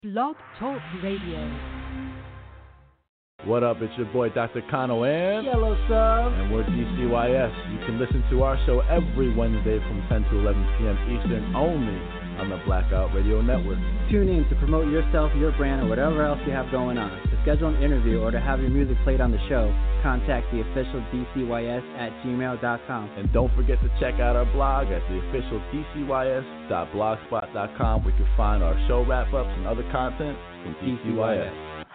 Blog Talk Radio. What up? It's your boy Dr. Kano and Yellow Sub. And we're DCYS. You can listen to our show every Wednesday from 10 to 11 p.m. Eastern only on the Blackout Radio Network. Tune in to promote yourself, your brand, or whatever else you have going on. To schedule an interview or to have your music played on the show, contact the official DCYS at gmail.com. And don't forget to check out our blog at the official DCYS.blogspot.com, where you can find our show wrap-ups and other content from DCYS.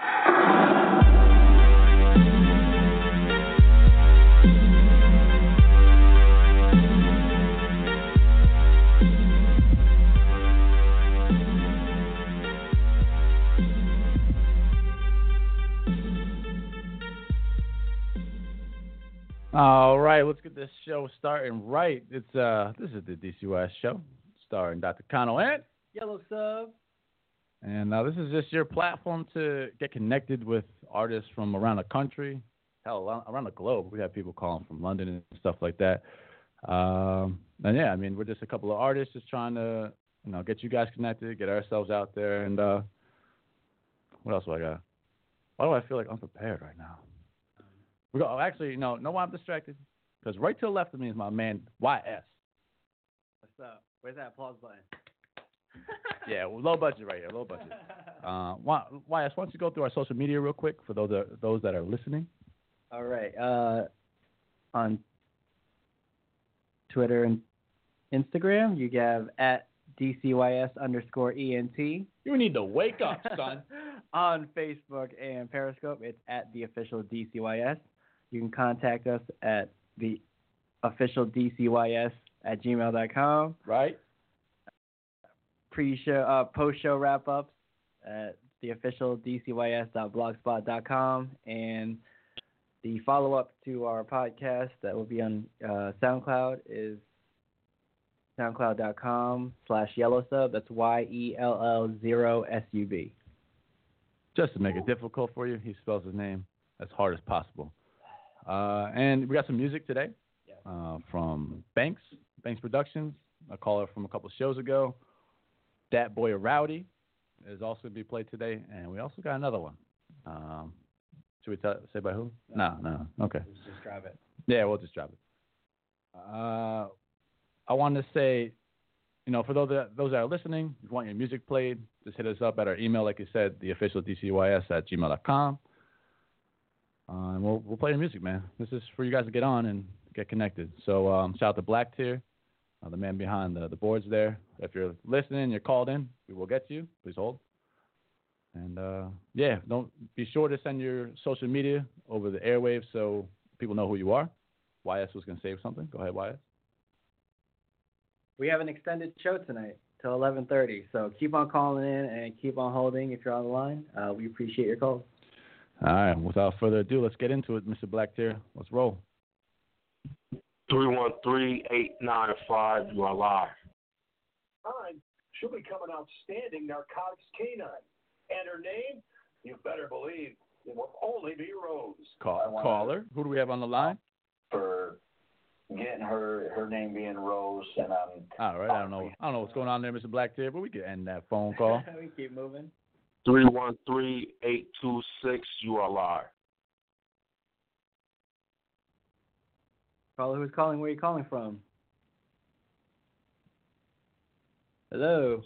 All right, let's get this show starting right. This is the DCYS show, starring Dr. Kano and Yellow Sub. And this is just your platform to get connected with artists from around the country, hell, around the globe. We have people calling from London and stuff like that. And yeah, I mean, we're just a couple of artists just trying to, get you guys connected, get ourselves out there. And what else do I got? Why do I feel like unprepared right now? Actually, no, why I'm distracted? Because right to the left of me is my man, YS. What's up? Where's that applause button? Yeah, low budget right here, low budget. YS, why don't you go through our social media real quick for those that are listening? All right. On Twitter and Instagram, you have at DCYS_ENT. You need to wake up, son. On Facebook and Periscope, it's at the official DCYS. You can contact us at the official DCYS at gmail.com. Right. Pre-show, post-show wrap-ups at the official DCYS.blogspot.com. And the follow-up to our podcast that will be on SoundCloud is soundcloud.com/yellowsub. That's YELL0SUB. Just to make it difficult for you, he spells his name as hard as possible. And we got some music today from Banks Productions, a caller from a couple shows ago. Dat Boy Rowdy is also going to be played today. And we also got another one. Should we say by who? No. Okay. Let's just drop it. Yeah, we'll just drop it. I wanted to say, for those that are listening, if you want your music played, just hit us up at our email, like you said, the official DCYS at gmail.com. And we'll play your music, man. This is for you guys to get on and get connected. So shout out to Black Tier, the man behind the boards there. If you're listening, you're called in, we will get to you. Please hold. And don't be sure to send your social media over the airwaves so people know who you are. YS was going to say something. Go ahead, YS. We have an extended show tonight till 11:30, so keep on calling in and keep on holding if you're on the line. We appreciate your calls. All right, without further ado, let's get into it, Mr. Blacktier. Let's roll. 313-895, you are live. She'll become an outstanding narcotics canine. And her name, you better believe, it will only be Rose. Caller, who do we have on the line? For getting her name being Rose, and all right, I don't know what's going on there, Mr. Blacktier, but we can end that phone call. We keep moving. 313-826, you are live. Caller, who's calling? Where are you calling from? Hello.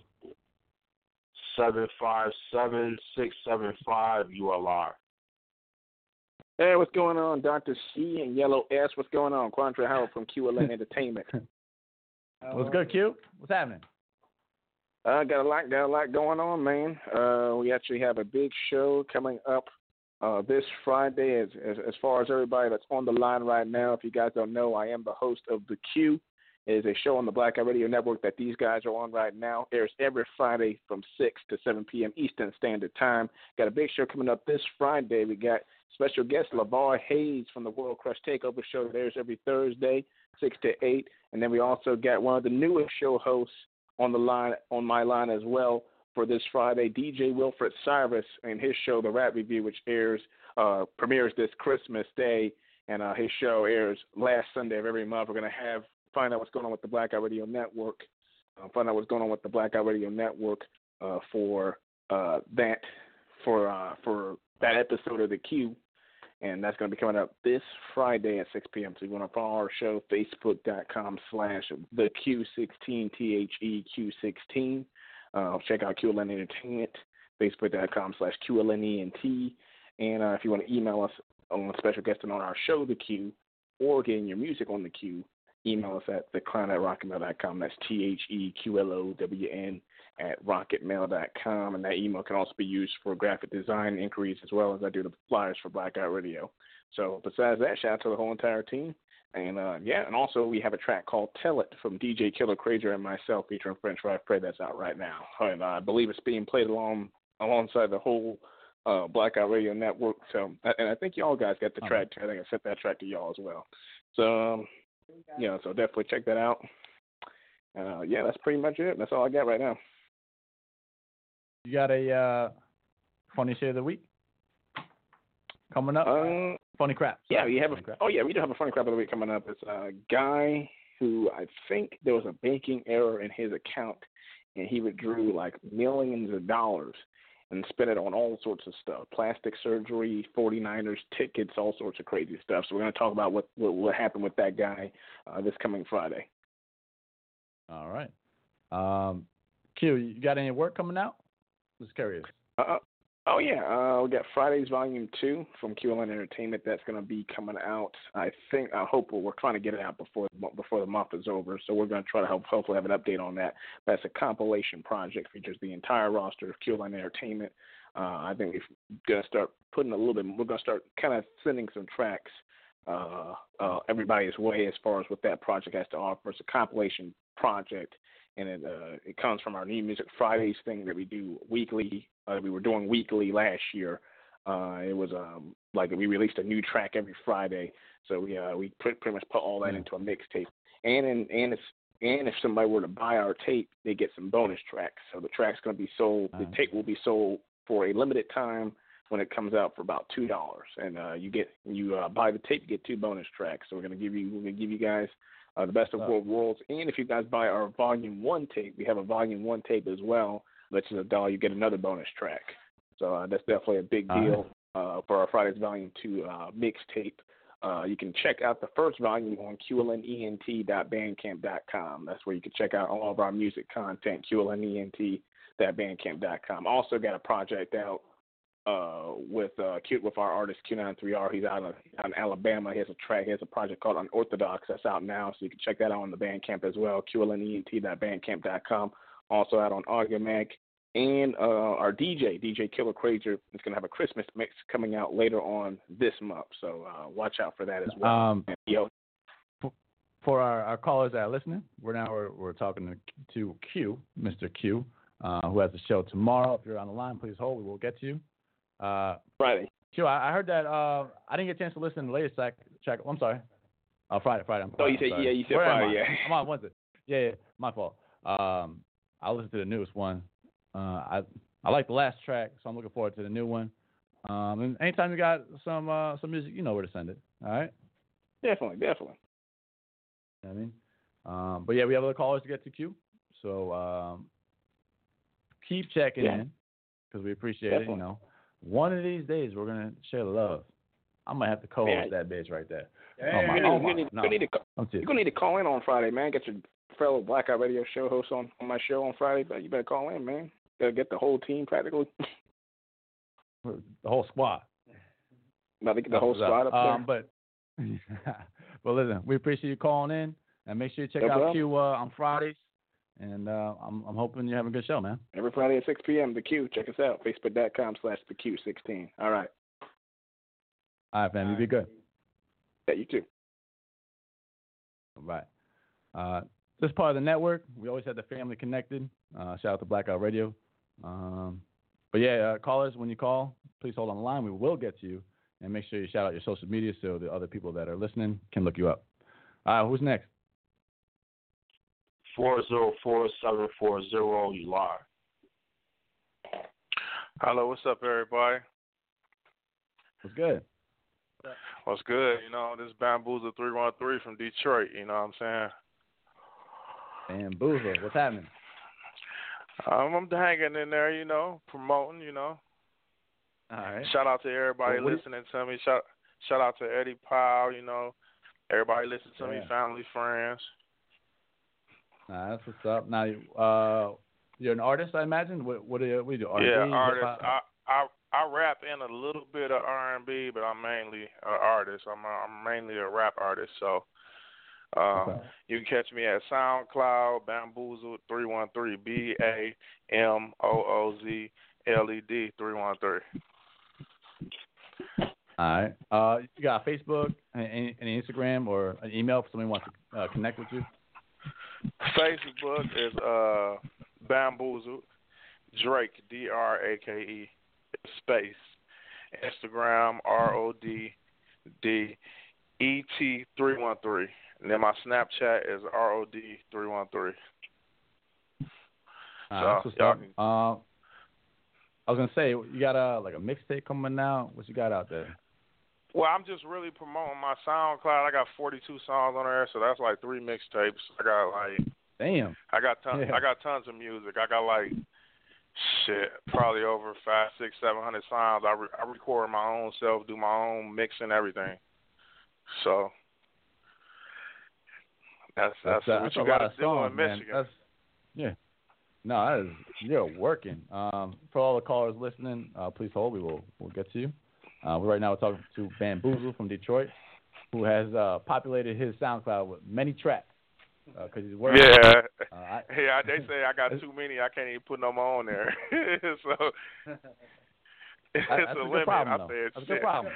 757-675, you are live. Hey, what's going on, Dr. C and Yellow S? What's going on? Quandre Howard from QLN Entertainment. What's good, Q? What's happening? Got a lot going on, man. We actually have a big show coming up this Friday. As far as everybody that's on the line right now, if you guys don't know, I am the host of The Q. It is a show on the Blackout Radio Network that these guys are on right now. Airs every Friday from 6 to 7 p.m. Eastern Standard Time. Got a big show coming up this Friday. We got special guest LeVar Hayes from the World Crush Takeover show that airs every Thursday, 6 to 8. And then we also got one of the newest show hosts on the line, on my line as well, for this Friday, DJ Wilfred Cyrus and his show, The Rap Review, which premieres this Christmas Day, and his show airs last Sunday of every month. We're going to find out what's going on with the Blackout Radio Network, for that for that episode of The Q, and that's going to be coming up this Friday at 6 p.m. So you want to follow our show, facebook.com/theQ16, THEQ16. Check out QLN Entertainment, facebook.com/QLNENT. And if you want to email us on a special guest on our show, The Q, or getting your music on The Q, email us at theclown@rocketmail.com. That's THEQLOWN @rocketmail.com. And that email can also be used for graphic design inquiries as well as I do the flyers for Blackout Radio. So besides that, shout out to the whole entire team. And, and also we have a track called Tell It from DJ Killer Crazier and myself featuring French Fry Fred that's out right now. And I believe it's being played alongside the whole Blackout Radio Network. So, and I think y'all guys got the track too. I think I sent that track to y'all as well. So, so definitely check that out. That's pretty much it. That's all I got right now. You got a funny shit of the week coming up? Funny crap. Yeah, we do have a funny crap of the week coming up. It's a guy who I think there was a banking error in his account, and he withdrew like millions of dollars and spent it on all sorts of stuff, plastic surgery, 49ers tickets, all sorts of crazy stuff. So we're going to talk about what happened with that guy this coming Friday. All right. Q, you got any work coming out? Just curious. We got Friday's Volume 2 from QLN Entertainment. That's going to be coming out. I hope we're trying to get it out before the month is over. So we're going to try to hopefully have an update on that. That's a compilation project, features the entire roster of QLN Entertainment. I think we're going to start putting we're going to start kind of sending some tracks everybody's way as far as what that project has to offer. It's a compilation project, and it comes from our New Music Fridays thing that we do weekly. We were doing weekly last year. It was like we released a new track every Friday, so we pretty much put all that into a mixtape. And if somebody were to buy our tape, they get some bonus tracks. So the track's going to be sold. The tape will be sold for a limited time when it comes out for about $2. And you buy the tape, you get 2 bonus tracks. So we're going to give you guys the best of both worlds. And if you guys buy our Volume 1 tape, we have a Volume 1 tape as well. Which is $1, you get another bonus track. So that's definitely a big deal for our Friday's Volume 2 mixtape. You can check out the first volume on QLNENT.bandcamp.com. That's where you can check out all of our music content, QLNENT.bandcamp.com. Also got a project out with our artist Q93R. He's out in Alabama. He has a project called Unorthodox that's out now, so you can check that out on the Bandcamp as well, QLNENT.bandcamp.com. Also out on Audiomack. And our DJ Killer Crazier, is going to have a Christmas mix coming out later on this month. So watch out for that as well. For our callers that are listening, we're talking to Q, Mr. Q, who has a show tomorrow. If you're on the line, please hold. We will get to you. Friday. Q, I heard that I didn't get a chance to listen to the latest track. I'm sorry. Friday. You said Friday, yeah. I'm on Wednesday. Yeah, my fault. I listened to the newest one. I like the last track, so I'm looking forward to the new one. And anytime you got some music, you know where to send it. All right? Definitely. You know what I mean? But yeah, we have other callers to get to Q. So keep checking in because we appreciate it. You know, one of these days we're gonna share the love. I might have to co-host that bitch right there. You're gonna need to call in on Friday, man. Get your fellow Blackout Radio show host on my show on Friday, but you better call in, man. Gotta get the whole team practically. The whole squad. About to get the whole squad up there. But listen, we appreciate you calling in, and make sure you check out Q on Fridays. And I'm hoping you have a good show, man. Every Friday at 6 p.m. The Q. Check us out. Facebook.com/theQ16. All right. All right, fam. You be good. Yeah, you too. All right. This part of the network, we always have the family connected. Shout out to Blackout Radio. But yeah, callers, when you call, please hold on the line. We will get to you. And make sure you shout out your social media so the other people that are listening can look you up. All right, who's next? 404-740, you live. Hello, what's up, everybody? What's good? What's good? You know, this is Bamboozle 313 from Detroit, you know what I'm saying? Bamboozle, what's happening? I'm hanging in there, you know, promoting, you know. All right. Shout out to everybody Well, listening to me. Shout out to Eddie Powell, you know. Everybody listen to me, Yeah. family, friends. Nah, that's what's up. Now, you're an artist, I imagine. What do you do? R&B, Yeah, artist. hip-hop? I rap in a little bit of R&B, but I'm mainly an artist. I'm mainly a rap artist. So Okay. you can catch me at SoundCloud, Bamboozled 313, BAMOOZLED 313. All right. You got Facebook, any Instagram, or an email if somebody wants to connect with you? Facebook is Bamboozled Drake, DRAKE space. Instagram RODDET313. And then my Snapchat is ROD313. That's what's up. I was gonna say you got a mixtape coming out. What you got out there? Well, I'm just really promoting my SoundCloud. I got 42 songs on there, so that's like 3 mixtapes. I got Damn. I got tons of music. I got probably over 500, 600, 700 songs. I record my own self, do my own mixing, everything. So that's what you got to do in Michigan. No, you're working. For all the callers listening, please hold. We'll get to you. Right now we're talking to Bamboozle from Detroit, who has populated his SoundCloud with many tracks because he's working. Yeah. They say I got too many. I can't even put no more on there. So it's that's a good limit. problem, I said, that's a good problem.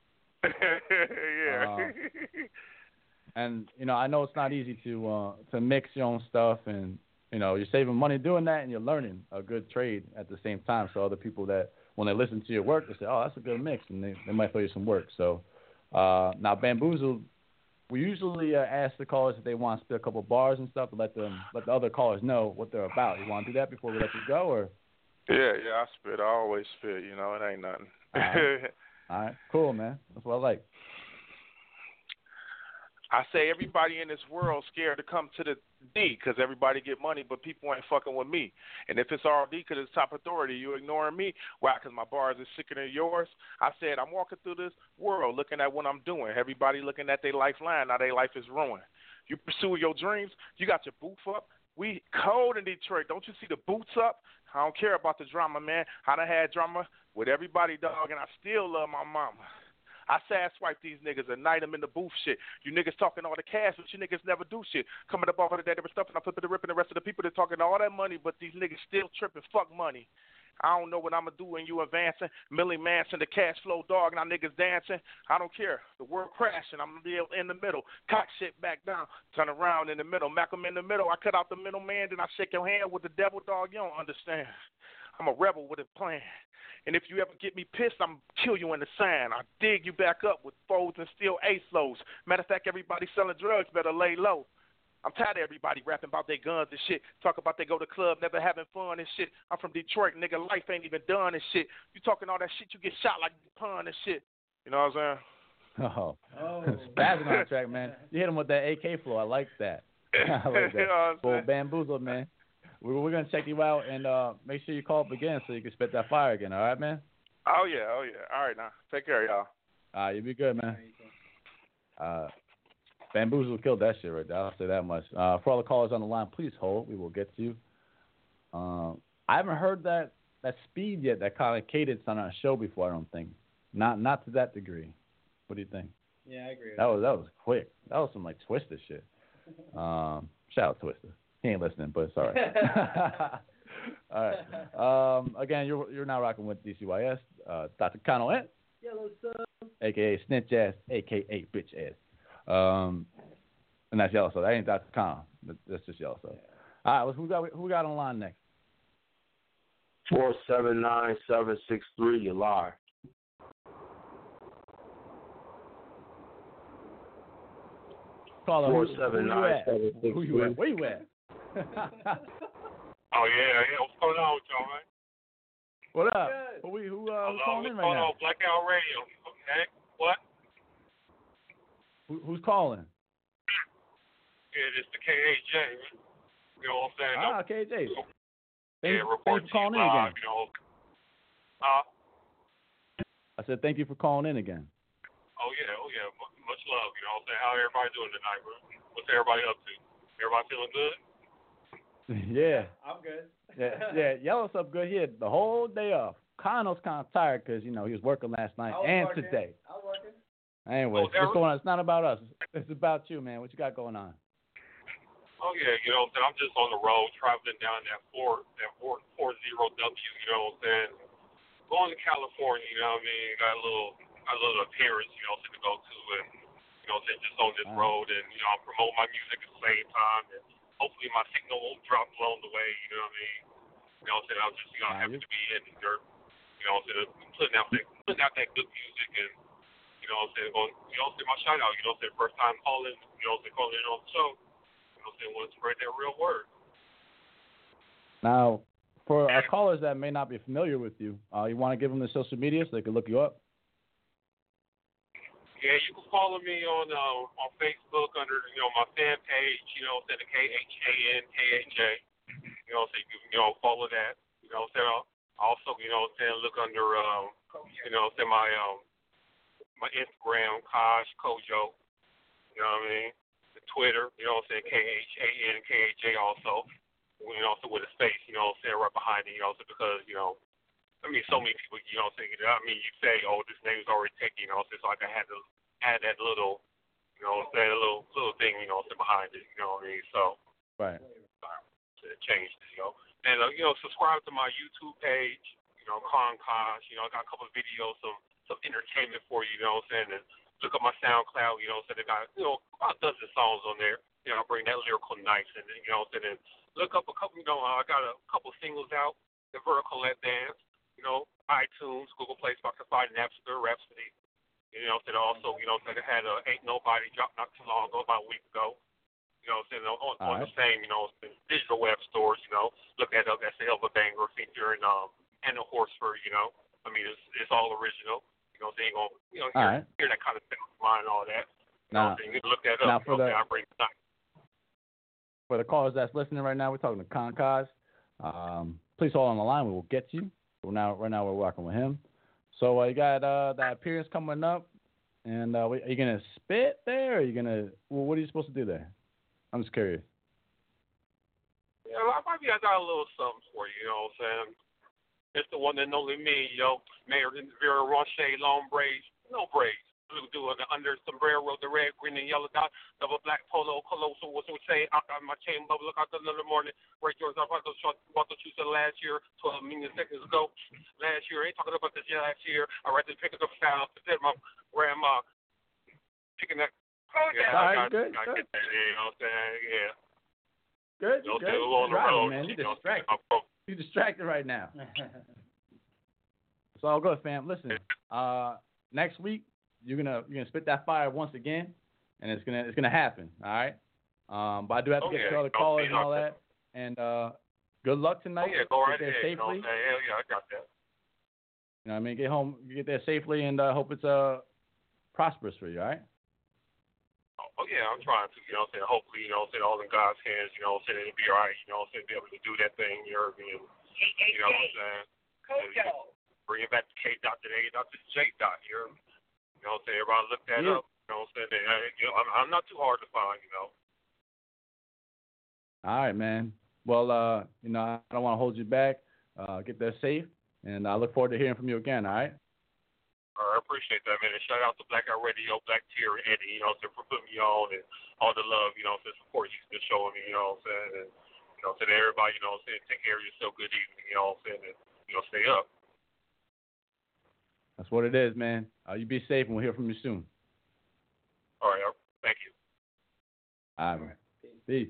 Yeah. And I know it's not easy to mix your own stuff, and you're saving money doing that, and you're learning a good trade at the same time. So other people that when they listen to your work, they say, "Oh, that's a good mix," and they might throw you some work. So now Bamboozle, we usually ask the callers if they want to spit a couple bars and stuff to let the other callers know what they're about. You want to do that before we let you go, or? Yeah, I spit. I always spit. It ain't nothing. All right, cool, man. That's what I like. I say everybody in this world scared to come to the D because everybody get money, but people ain't fucking with me. And if it's RD because it's top authority, you ignoring me? Why? Because my bars is sicker than yours? I said I'm walking through this world looking at what I'm doing. Everybody looking at their lifeline. Now their life is ruined. You pursue your dreams. You got your boots up. We cold in Detroit. Don't you see the boots up? I don't care about the drama, man. I done had drama with everybody, dog, and I still love my mama. I sad swipe these niggas and night them in the booth shit. You niggas talking all the cash, but you niggas never do shit. Coming up off of that different stuff, and I flip it and ripping the rest of the people that talking all that money, but these niggas still tripping. Fuck money. I don't know what I'm going to do when you advancing. Millie Manson, the cash flow dog, now niggas dancing. I don't care. The world crashing. I'm going to be in the middle. Cock shit back down. Turn around in the middle. Malcolm in the middle. I cut out the middle man, then I shake your hand with the devil dog. You don't understand. I'm a rebel with a plan. And if you ever get me pissed, I'm going to kill you in the sand. I dig you back up with foes and steal ace lows. Matter of fact, everybody selling drugs better lay low. I'm tired of everybody rapping about their guns and shit. Talk about they go to club, never having fun and shit. I'm from Detroit, nigga. Life ain't even done and shit. You talking all that shit, you get shot like pun and shit. You know what I'm saying? Oh. Spazzing on the track, man. You hit him with that AK flow. I like that. I like that. You know what Well, Bamboozled, man. We're going to check you out and make sure you call up again so you can spit that fire again. All right, man? Oh, yeah. All right, now. Take care, y'all. All right, you be good, man. Bamboozle killed that shit right there. I'll say that much. For all the callers on the line, please hold. We will get to you. I haven't heard that speed yet, that kind of cadence on our show before, I don't think. Not to that degree. What do you think? Yeah, I agree. That was quick. That was some, Twister shit. Shout out Twister. He ain't listening, but it's all right. All right. Again, you're now rocking with DCYS. Dr. Kano Ant. Yellow Sub. A.K.A. Snitch Ass, A.K.A. Bitch Ass. And that's Yellow Sub. That ain't Dr. Kano. That's just Yellow Sub. All right, who we got on line next? 479763, you lie. Caller, 479763. who you at? Where you at? Oh, yeah. What's going on with y'all, man? What up? Who's calling in right now? Blackout Radio. Okay. What? Who's calling? Yeah, it's the KAJ. You know what I'm saying? KJ. Thanks for report to you calling in live, again. you know. I said thank you for calling in again. Oh yeah. Much love, you know what I'm saying? How everybody doing tonight, bro? What's everybody up to? Everybody feeling good? Yeah. I'm good. Yeah. Yellow's up good. He had the whole day off. Kano's kind of tired because, you know, he was working last night and today. I was working. Anyways, what's going on? It's not about us. It's about you, man. What you got going on? Oh yeah, you know what I'm saying? I'm just on the road traveling down that 40W, you know what I'm saying? Going to California, you know what I mean? Got a little appearance, you know, to go to, and you know, just on this road, and you know, I'm promoting my music at the same time, and hopefully my signal won't drop along the way, you know what I mean? You know what I'm saying? I'm just, you know, happy to be in the dirt, you know what I'm saying? Putting out that good music, and you know what I'm saying? Going, you know what I'm saying? My shout out, you know what I'm saying? First time calling, you know what I'm saying? Calling in on the show, you know what I'm saying? Want to spread that real word. Now, for our callers that may not be familiar with you, you want to give them the social media so they can look you up? Yeah, you can follow me on Facebook under, you know, my fan page, you know, the KHANKHA. You know, so you can, you know, follow that. You know, so also, you know, look under, you know, my Instagram, Kosh Kojo. You know what I mean? The Twitter, you know, KHANKHA also. You know, so with a space, you know, right behind it, you know, so because, you know, I mean, so many people, you know, you say, oh, this name's already taken, you know, so like I had to add that little, you know, a little thing, you know, behind it, you know what I mean? So, right. Changed it, you know. And, you know, subscribe to my YouTube page, you know, Kosh, you know, I got a couple of videos, some entertainment for you, you know what I'm saying? And look up my SoundCloud, you know, so they got, you know, about a dozen songs on there. You know, bring that lyrical nice, and you know, and look up a couple. You know, I got a couple singles out. The Vertical Dance, you know, iTunes, Google Play, Spotify, Napster, Rhapsody. You know, and also, you know, I had Ain't Nobody dropped not too long ago, about a week ago. You know, on the same, you know, digital web stores. You know, look that up. That's a hell of a banger featuring Anna Horsford. You know, I mean, it's all original. You know, so you gonna, you know, hear that kind of thing, line and all that. You know, so you can look that up. Now I bring it back. For the callers that's listening right now, we're talking to Kosh. Please hold on the line. We will get you. Right now we're working with him. So you got that appearance coming up, and are you gonna spit there? Or are you gonna? Well, what are you supposed to do there? I'm just curious. Yeah, I got a little something for you. You know what I'm saying? It's the one and only me, yo. Mayor Vera Roche, long braids, no braids. Do it under sombrero, the red, green, and yellow dot, double black polo, colossal, what we say, out on my chain bubble, look out another morning, right yours, I bought the shoes last year, 12 million seconds ago, last year, ain't talking about this last year, I rather pick it up south, instead of my grandma picking that, Good. Get that, you know what I'm saying, yeah. Good, you know, good. On the road, man, you know, you're distracted right now. It's all good, fam. Listen, next week, you're gonna spit that fire once again, and it's gonna happen. All right. But I do have to get to all the callers and all that. And good luck tonight. Go right get there ahead. safely. You know, hell yeah, I got that. You know what I mean? Get home, get there safely, and hope it's prosperous for you. All right. Oh yeah, I'm trying to. You know, hopefully, you know, all in God's hands. You know, it'll be all right. You know, be able to do that thing. You know what I'm saying? Bring it back to K. Dot to A. Dot to J. Dot. You know what I'm saying? Everybody look that up. You know what I'm saying? You know, I'm not too hard to find, you know. All right, man. Well, you know, I don't want to hold you back. Get there safe, and I look forward to hearing from you again, all right? I appreciate that, man. And shout out to Blackout Radio, Black Tier, and Eddie, you know, for putting me on, and all the love, you know, the support you've been showing me, you know what I'm saying? And, you know, to everybody, you know what I'm saying, take care of yourself, good evening, you know what I'm saying, and, you know, stay up. That's what it is, man. You be safe, and we'll hear from you soon. All right. Thank you. All right. Peace.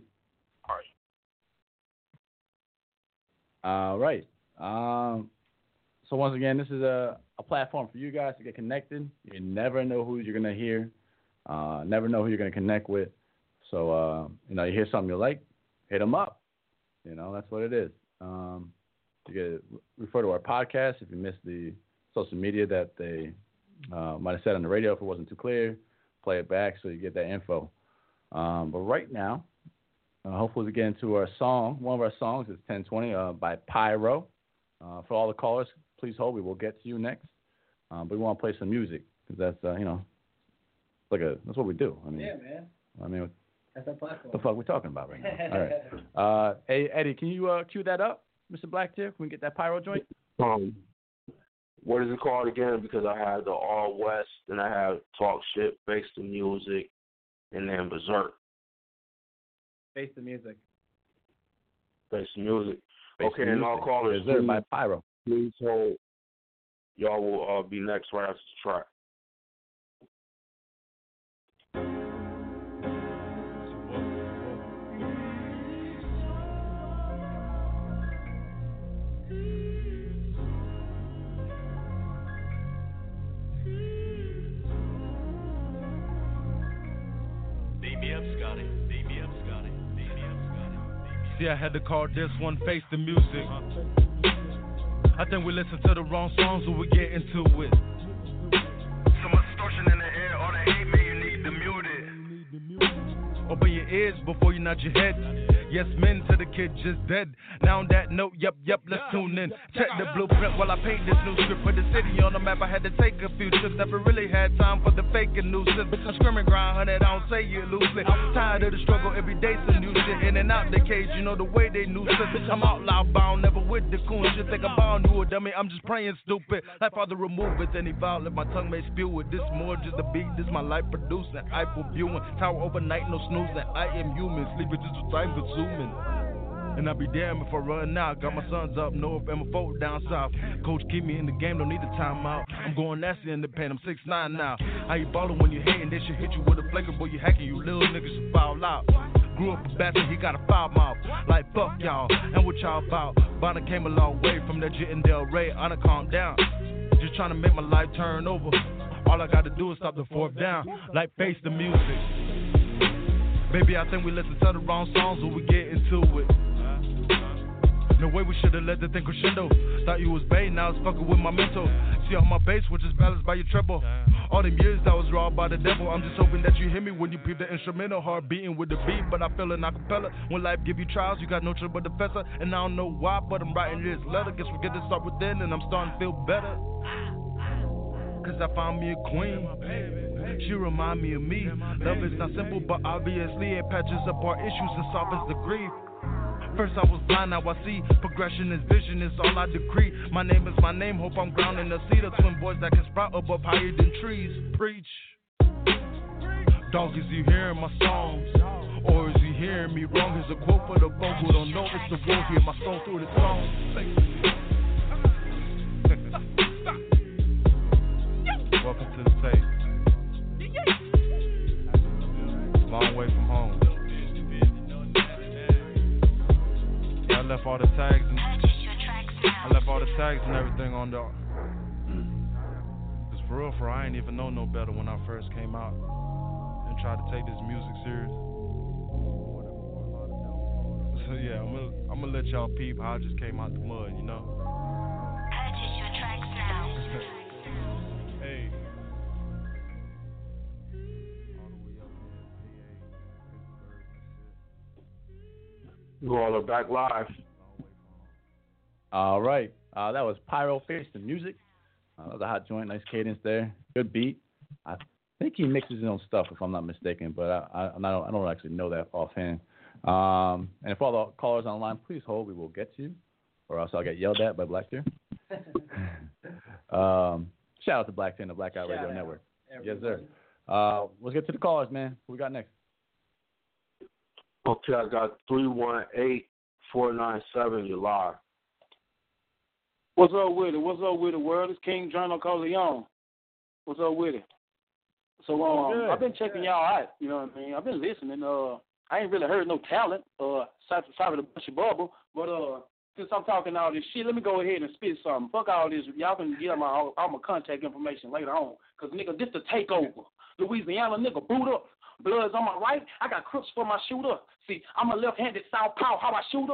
All All right. right. So once again, this is a platform for you guys to get connected. You never know who you're going to hear. Never know who you're going to connect with. So, you know, you hear something you like, hit them up. You know, that's what it is. You can refer to our podcast if you missed the social media that they might have said on the radio if it wasn't too clear. Play it back so you get that info. But right now, Hopefully we get into our song. One of our songs is 1020 by Pyro. For all the callers, please hold. We will get to you next. But we want to play some music because that's, that's what we do. Yeah, man. That's our platform. What the fuck are we talking about right now? All right. Hey, Eddie, can you cue that up, Mr. Blacktier? Can we get that Pyro joint? What is it called again? Because I had the All West, then I had Talk Shit, Face the Music, and then Berserk. Face the Music. Face the Music. Face okay, the and music. all callers, Berserk by Pyro. Please hold. Y'all will be next right after the track. See, I had to call this one Face the Music. I think we listen to the wrong songs when we get into it. So much distortion in the air, all the hate, man, you need to mute it. Open your ears before you nod your head. Yes, men to the kid just dead. Now on that note, yep, let's tune in. Check the blueprint while I paint this new script. Put the city on the map, I had to take a few trips. Never really had time for the fake and nuisance. I scream and grind, honey, I don't say you loosely. Tired of the struggle, every day some new shit. In and out the cage, you know the way they nuisance. Bitch, I'm out loud bound, never with the coon shit. Think I'm bound to a dummy, I'm just praying stupid. Like Father, remove it, then he vowed, let my tongue may spew it. This more just a beat, this my life producing. Hyper viewing, tower overnight, no snoozing. I am human, sleeping just with time consuming. And I'll be damned if I run out. Got my sons up north and my folk down south. Coach keep me in the game, don't need a timeout. I'm going nasty in the paint, I'm 6'9" now. How you ballin' when you hatin'? They should hit you with a flaker, boy, you hacking, you little niggas should foul out. Grew up a bastard, he got a foul mouth. Like fuck y'all, and what y'all about? Bonner came a long way from that Jit and Del Rey. I done calm down, just trying to make my life turn over. All I gotta do is stop the fourth down, like Face the Music. Baby, I think we listen to the wrong songs when we get into it. No way we should've let the thing crescendo. Thought you was bait, now it's fucking with my mental. See all my bass, which is balanced by your treble. All them years I was robbed by the devil. I'm just hoping that you hear me when you peep the instrumental. Heart beating with the beat, but I feel an acapella. When life give you trials, you got no trouble but the fessa. And I don't know why, but I'm writing this letter. Guess we get to start within, and I'm starting to feel better. Cause I found me a queen. She remind me of me. Love is not simple, but obviously it patches up our issues and softens the grief. First I was blind, now I see. Progression is vision, is all I decree. My name is my name, hope I'm grounded in the seed of twin boys that can sprout above higher than trees. Preach. Dog, is he hearing my songs? Or is he hearing me wrong? Here's a quote for the folk who don't know it's the wolf. Hear my soul through the song. Welcome to the tape. Long way from home. Yeah, I left all the tags and everything on the. Cause for real, I ain't even know no better when I first came out and tried to take this music serious. So yeah, I'm gonna let y'all peep how I just came out the mud, you know. Purchase your tracks now. Hey. You all are back live. All right. That was Pyro Face the Music. That was a hot joint. Nice cadence there. Good beat. I think he mixes his own stuff, if I'm not mistaken, but I don't actually know that offhand. And for all the callers online, please hold. We will get to you, or else I'll get yelled at by Blacktier. Shout out to Blacktier and the Blackout Radio Network. Everybody. Yes, sir. Let's get to the callers, man. Who we got next? Okay, I got 318-497. You're live. What's up with it? What's up with the world? It's King Jono Corleone. What's up with it? So I've been checking y'all out. You know what I mean? I've been listening. I ain't really heard no talent. Sorry for the bushy bubble, but since I'm talking all this shit, let me go ahead and spit something. Fuck all this. Y'all can get all my contact information later on. Cause nigga, this the takeover. Louisiana nigga, boot up. Blood's on my right. I got crooks for my shooter. See, I'm a left-handed southpaw. How I shoot up?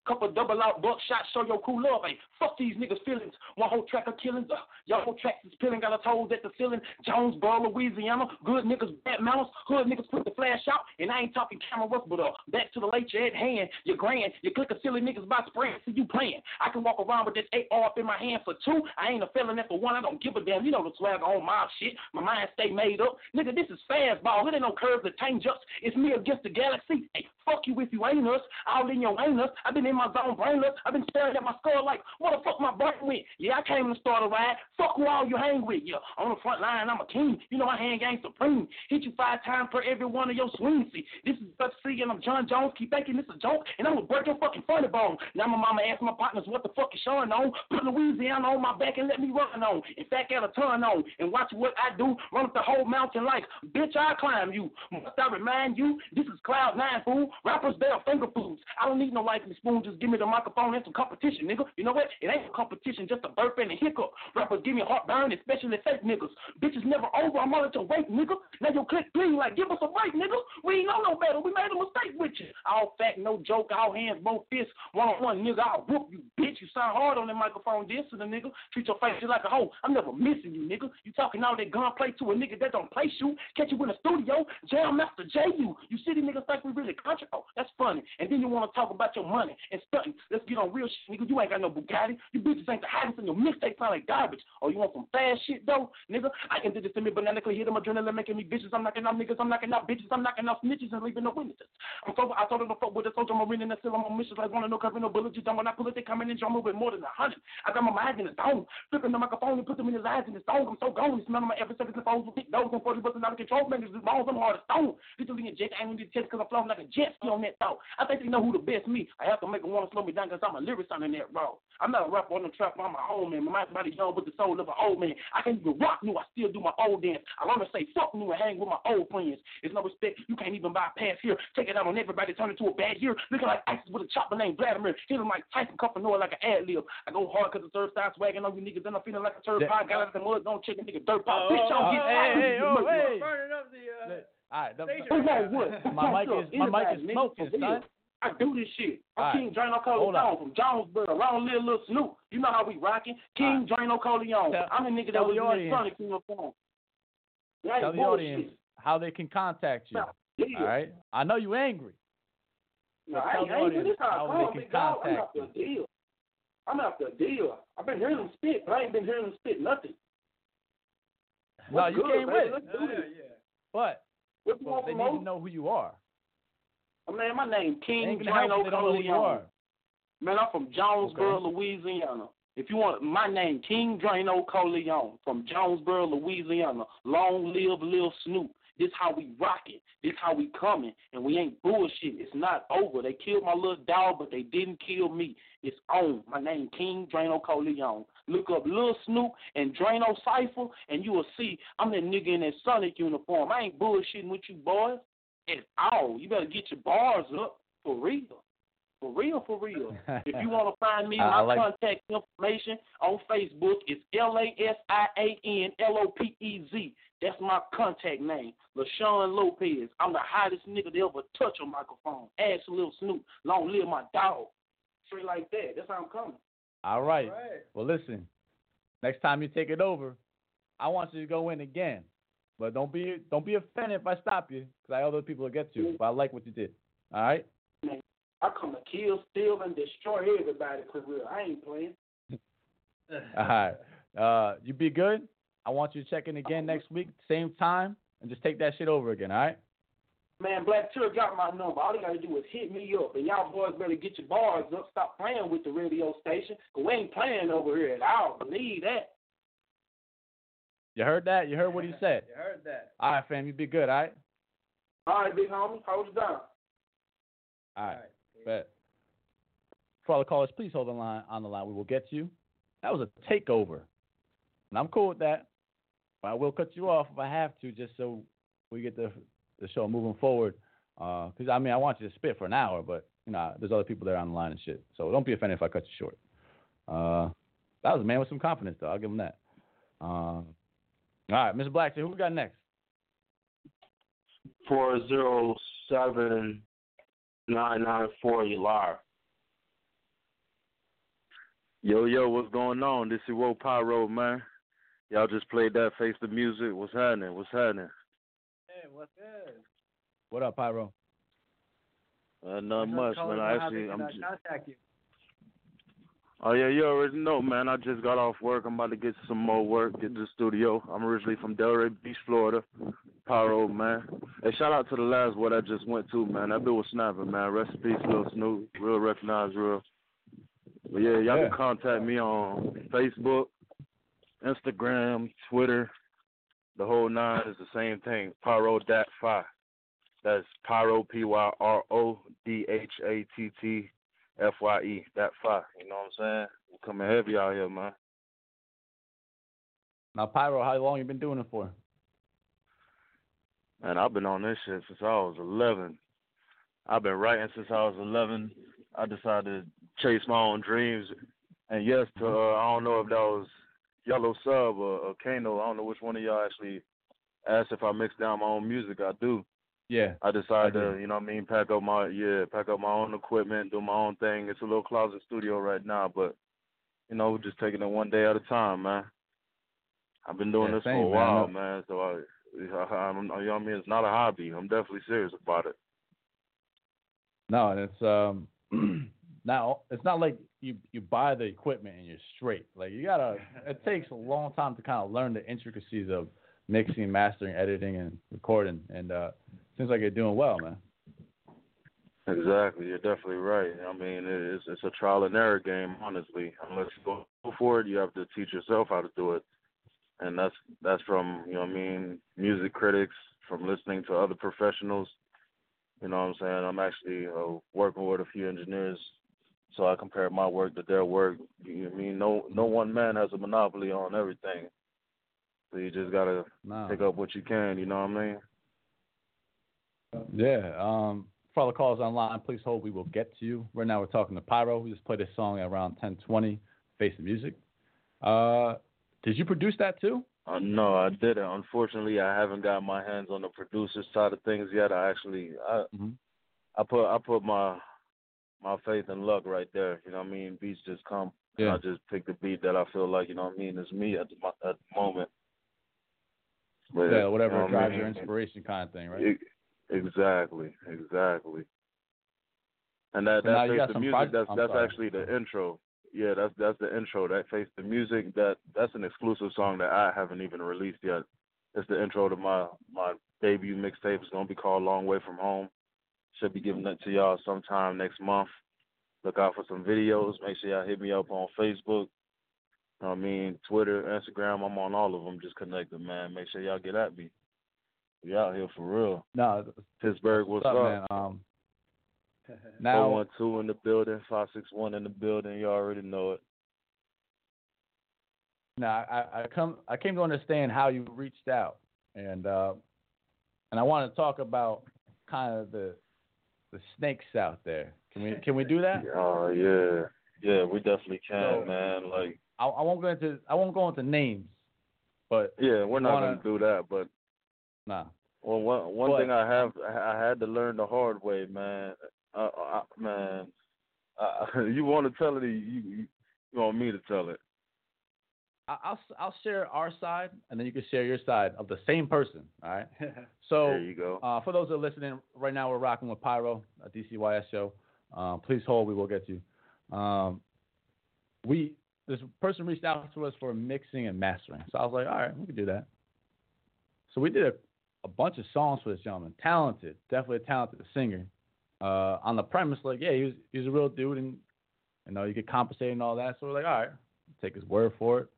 Couple double out buckshots, show your cool love. Hey, fuck these niggas' feelings. One whole track of killings. Your whole track is peeling. Got us holes at the ceiling. Jonesboro, Louisiana. Good niggas, bad mouths. Hood niggas put the flash out. And I ain't talking cameras, but back to the late your head hand. You're grand. You click a silly niggas by spraying. See you playing. I can walk around with this AR up in my hand for 2. I ain't a felon for 1. I don't give a damn. You know the swag on my shit. My mind stay made up. Nigga, this is fastball. It ain't no curves that change us. It's me against the galaxy. Hey, fuck you if you ain't us. All in your anus. I've been in my zone brainless. I've been staring at my skull like, what the fuck my brain went? Yeah, I came to start a ride. Fuck who all you hang with. Yeah, on the front line, I'm a king. You know my hand game supreme. Hit you 5 times per every one of your swings. See, this is Buck C and I'm John Jones. Keep thinking this a joke, and I'm gonna break your fucking funny bone. Now my mama asked my partners what the fuck is showing on. Put Louisiana on my back and let me run on. In fact, got a ton on. And watch what I do. Run up the whole mountain like, bitch, I climb you. Must I remind you, this is Cloud 9, fool. Rappers, they are finger foods. I don't need no life and spoon. Just give me the microphone and some competition, nigga. You know what? It ain't a competition, just a burp and a hiccup. Rappers give me a heartburn, especially fake niggas. Bitches never over. I'm all at your weight, nigga. Now your click clean like, give us a break, nigga. We ain't know no better. We made a mistake with you. All fact, no joke. All hands, both fists. One-on-one, nigga. I'll whoop you, bitch. You sound hard on that microphone, this to the nigga. Treat your face just like a hoe. I'm never missing you, nigga. You talking all that gunplay to a nigga that don't play shoot. Catch you in the studio. Jam Master J.U. You city niggas think we really country. Oh, that's funny. And then you want to talk about your money and stunting. Let's get on real shit, nigga. You ain't got no Bugatti. You bitches ain't the hottest in your mixtape sound like garbage. Oh, you want some fast shit, though? Nigga, I can do this to me bananically. Hit them adrenaline making me bitches. I'm knocking out niggas. I'm knocking out bitches. I'm knocking out snitches and leaving no witnesses. I told them to fuck with the soldier marine and still I'm on missions like one of no covering no bullets. You don't when I pull it, they come in and drum with more than 100. I got my mind in the zone. Flipping the microphone and put them in his eyes in the stone. I'm so gone. He's smelling my every second of phones with big nose and 40 bucks out of control. Man, this balls, I'm hard as stone. Literally in jet, I ain't need to test because I'm floating like a jet ski on that thought. I think they know who the best me. I have to make them want to slow me down because I'm a lyricist on that raw. I'm not a rapper on the trap, I'm a old man. My body young with the soul of an old man. I can't even rock new, I still do my old dance. I learn to say fuck new and hang with my old friends. There's no respect, you can't even buy a pass here. Take it out on everybody, turn it to a bad year. Looking like ISIS with a chopper named Vladimir. Feeling like Tyson Cup and Noah like an ad lib. I go hard because the third side swagging on you niggas. Then I'm feeling like a third pie. Got out of the mud, don't check a nigga dirt pop. Bitch, don't get hey. Burning up the All right, my mic is smoking, son. I do this shit. I'm All King Drano Corleone from Jonesboro. Long live Lil Snoop. You know how we rocking. King Drano Corleone. I'm the nigga that was in the Sonic uniform. Tell the audience how they can contact you. Yeah. All right? I know you angry. No, I tell ain't the angry. audience This how how I they can come. contact you. I'm after a deal. I've been hearing them spit, but I ain't been hearing them spit nothing. No, you came with it. Let's do this. But What you want they from need Mo? to know who you are. Man, my name King Ain't gonna help Drano if they don't know who you Corleone. are. Man, I'm from Jonesboro, Louisiana. If you want my name, King Drano Corleone from Jonesboro, Louisiana. Long live Lil Snoop. This how we rocking. This how we coming. And we ain't bullshit. It's not over. They killed my little dog, but they didn't kill me. It's on. My name King Drano Corleone. Look up Lil Snoop and Drano Cypher, and you will see I'm that nigga in that Sonic uniform. I ain't bullshitting with you boys at all. You better get your bars up for real. For real, for real. If you want to find me, my contact information on Facebook is LASIANLOPEZ. That's my contact name, LaShawn Lopez. I'm the hottest nigga to ever touch a microphone. Ask Lil Snoop. Long live my dog. Straight like that. That's how I'm coming. All right. Well, listen. Next time you take it over, I want you to go in again. But don't be offended if I stop you, because I know other people will get to. But I like what you did. All right? Man, I come to kill, steal, and destroy everybody for real. I ain't playing. All right. You be good. I want you to check in again next week, same time, and just take that shit over again, all right? Man, Black Tour got my number. All you got to do is hit me up. And y'all boys better get your bars up. Stop playing with the radio station, because we ain't playing over here at all. Believe that. You heard that? You heard what he said? You heard that. All right, fam. You be good, all right? All right, big homie. Hold it down. All right. Bet. For all the callers, please hold on the line. We will get to you. That was a takeover. And I'm cool with that. But I will cut you off if I have to, just so we get the show moving forward. Because, I mean, I want you to spit for an hour, but, you know, there's other people there on the line and shit. So don't be offended if I cut you short. That was a man with some confidence, though. I'll give him that. All right, Mr. Black, who we got next? 407-994, you live. Yo, what's going on? This is Wo Pyro, man. Y'all just played that Face the Music. What's happening? Hey, what's good? What up, Pyro? Not much, man. I'm just... contact you. Oh, yeah, you already know, man. I just got off work. I'm about to get some more work, get to the studio. I'm originally from Delray Beach, Florida. Pyro, man. Hey, shout out to the last one I just went to, man. That bit was snapping, man. Rest in peace, Lil Snoop. Real recognized, real. But yeah, y'all can contact me on Facebook, Instagram, Twitter. The whole nine is the same thing. Pyro.5. That's Pyro, PYRODHATTFYE. That 5. You know what I'm saying? We're coming heavy out here, man. Now, Pyro, how long you been doing it for? Man, I've been on this shit since I was 11. I've been writing since I was 11. I decided to chase my own dreams. And yes, I don't know if that was Yellow Sub or Kano. I don't know which one of y'all actually asked if I mix down my own music. I do. Yeah. I decided to, you know what I mean, pack up my own equipment, do my own thing. It's a little closet studio right now, but, you know, we're just taking it one day at a time, man. I've been doing this for a while, man. So, you know what I mean? It's not a hobby. I'm definitely serious about it. No, and it's now it's not like you buy the equipment and you're straight. Like it takes a long time to kind of learn the intricacies of mixing, mastering, editing, and recording. And seems like you're doing well, man. Exactly, you're definitely right. I mean, it's a trial and error game, honestly. Unless you go for it, you have to teach yourself how to do it. And that's from, you know what I mean, music critics, from listening to other professionals. You know what I'm saying? I'm actually working with a few engineers, so I compare my work to their work. You know what I mean? No one man has a monopoly on everything. So you just got to pick up what you can, you know what I mean? Yeah. For all the calls online, please hold. We will get to you. Right now we're talking to Pyro. We just played this song at around 10:20, Face the Music. Did you produce that too? No, I didn't. Unfortunately, I haven't got my hands on the producer side of things yet. I put my faith and luck right there. You know what I mean? Beats just come. Yeah. And I just pick the beat that I feel like, you know what I mean, is me at the moment. But, yeah, whatever you know drives your inspiration kind of thing, right? Exactly. And that Face the Music, that's actually the intro. Yeah, that's the intro. That Face the Music, that's an exclusive song that I haven't even released yet. It's the intro to my debut mixtape. It's gonna be called Long Way From Home. Should be giving that to y'all sometime next month. Look out for some videos. Make sure y'all hit me up on Facebook. I mean, Twitter, Instagram. I'm on all of them. Just connect them, man. Make sure y'all get at me. We out here for real. No, Pittsburgh, what's up? Man? Now 412 in the building, 561 in the building. You already know it. Now I came to understand how you reached out, and I want to talk about kind of the snakes out there. Can we do that? Oh yeah, we definitely can, so, man. Like I won't go into names, but yeah, we're not gonna do that. But nah. Well, one thing I had to learn the hard way, man. You want to tell it? You want me to tell it? I'll share our side, and then you can share your side of the same person. All right. So there you go. For those that are listening right now, we're rocking with Pyro, a DCYS show. Please hold. We will get you. This person reached out to us for mixing and mastering. So I was like, all right, we can do that. So we did a bunch of songs for this gentleman. Talented, definitely a talented singer. On the premise, like, yeah, he's a real dude, and you know, you get compensated and all that. So we're like, all right, take his word for it.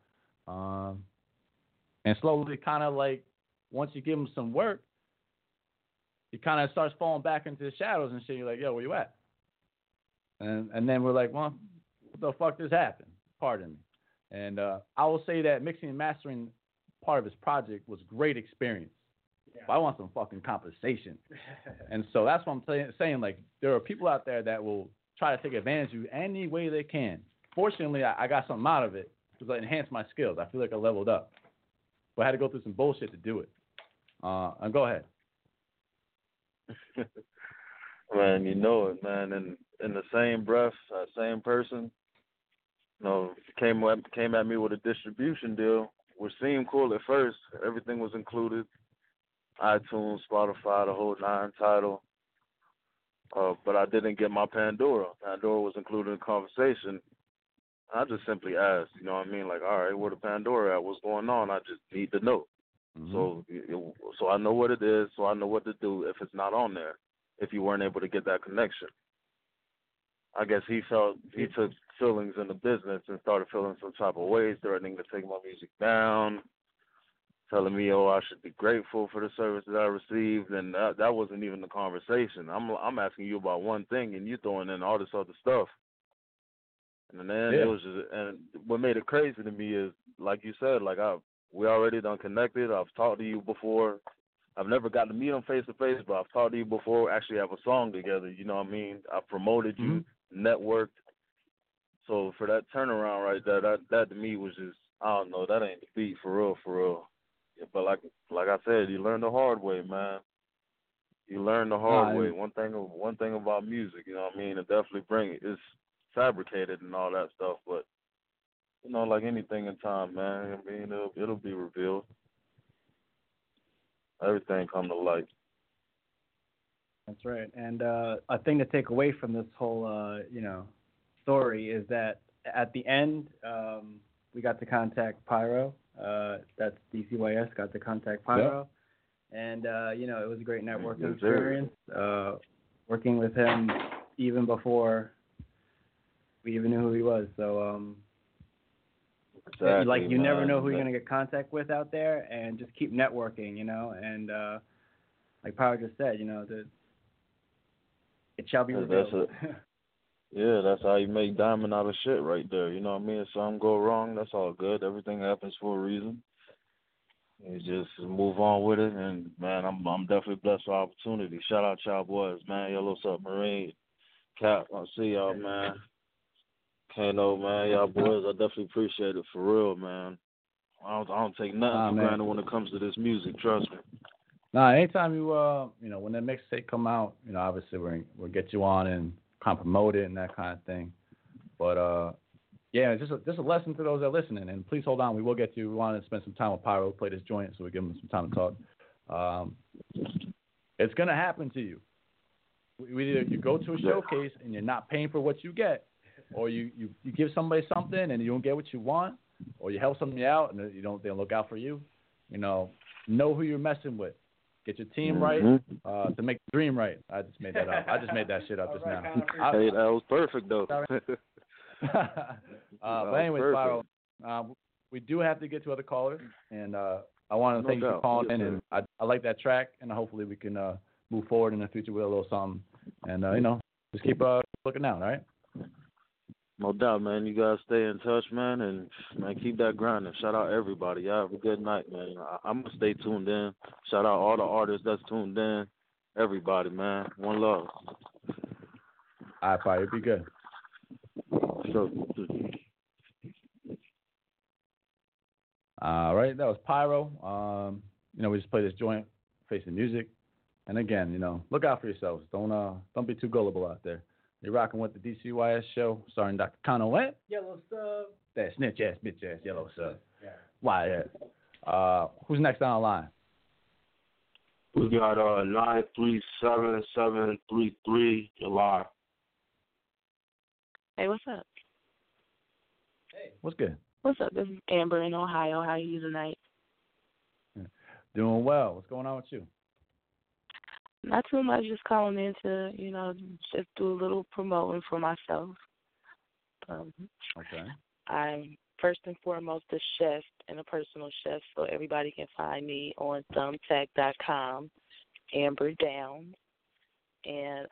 And slowly, kind of like, once you give him some work, he kind of starts falling back into the shadows and shit. You're like, yo, where you at? And then we're like, well, what the fuck just happened? Pardon me. And I will say that mixing and mastering part of his project was great experience. Yeah. But I want some fucking compensation. And so that's what I'm saying. Like, there are people out there that will try to take advantage of you any way they can. Fortunately, I got something out of it because I enhanced my skills. I feel like I leveled up. But I had to go through some bullshit to do it. And go ahead. Man, you know it, man. In the same breath, same person, came at me with a distribution deal, which seemed cool at first. Everything was included, iTunes, Spotify, the whole 9 title. But I didn't get my Pandora. Pandora was included in the conversation. I just simply asked, you know what I mean? Like, all right, where the Pandora at? What's going on? I just need to know. Mm-hmm. So I know what it is, so I know what to do if it's not on there, if you weren't able to get that connection. I guess he took feelings in the business and started feeling some type of ways, threatening to take my music down, telling me, I should be grateful for the service that I received, and that wasn't even the conversation. I'm asking you about one thing, and you throwing in all this other stuff. And then it was just, and what made it crazy to me is, like you said, like we already done connected. I've talked to you before. I've never gotten to meet him face to face, but I've talked to you before. Actually, have a song together. You know what I mean? I promoted you, networked. So for that turnaround right there, that to me was just, I don't know, that ain't the beat for real, for real. Yeah, but like I said, you learn the hard way, man. You learn the hard way. One thing about music, you know what I mean? It definitely it's fabricated and all that stuff, but you know, like anything in time, man. I mean, it'll be revealed. Everything come to light. That's right. And a thing to take away from this whole, story is that at the end, we got to contact Pyro. That's DCYS, got to contact Pyro. Yeah. And, it was a great networking experience. Working with him even before we even knew who he was. So, exactly, you never know who you're going to get contact with out there, and just keep networking, and like Pyro just said, it shall be revealed. Yeah, that's how you make diamond out of shit right there. You know what I mean? If something go wrong, that's all good. Everything happens for a reason. You just move on with it, and man, I'm definitely blessed for opportunity. Shout out y'all boys, man. Yellow Submarine, Cap. I see y'all, man. Kano, man, y'all boys. I definitely appreciate it for real, man. I don't take nothing for granted when it comes to this music. Trust me. Nah, anytime you when that mixtape come out, obviously we'll get you on and kind of promote it and that kind of thing. But just a lesson to those that are listening. And please hold on, we will get to you. We want to spend some time with Pyro, play this joint, so we give him some time to talk. It's gonna happen to you. Either you go to a showcase and you're not paying for what you get, or you give somebody something and you don't get what you want, or you help somebody out and they don't look out for you. Know who you're messing with. Get your team right to make the dream right. I just made that up. I just made that shit up just now. Hey, that was perfect, though. But anyways, Pyro, we do have to get to other callers, and I want to thank you for calling in. And I like that track, and hopefully we can move forward in the future with a little something. And, just keep looking out, all right? No doubt, man. You guys stay in touch, man, and keep that grinding. Shout out everybody. Y'all have a good night, man. I'm gonna stay tuned in. Shout out all the artists that's tuned in. Everybody, man. One love. All right, Pyro. Be good. Sure. All right, that was Pyro. We just played this joint, Facing Music, and again, look out for yourselves. Don't be too gullible out there. You're rocking with the DCYS show, starring Dr. Kano and Yellow Sub. That snitch ass, bitch ass, Yellow Sub. Yeah. Why? Who's next on the line? We got 937-733. You're live. Hey, what's up? Hey, what's good? What's up? This is Amber in Ohio. How are you tonight? Doing well. What's going on with you? Not too much, just calling in to, just do a little promoting for myself. Okay. I'm first and foremost a chef and a personal chef, so everybody can find me on thumbtack.com, Amber Downs. And,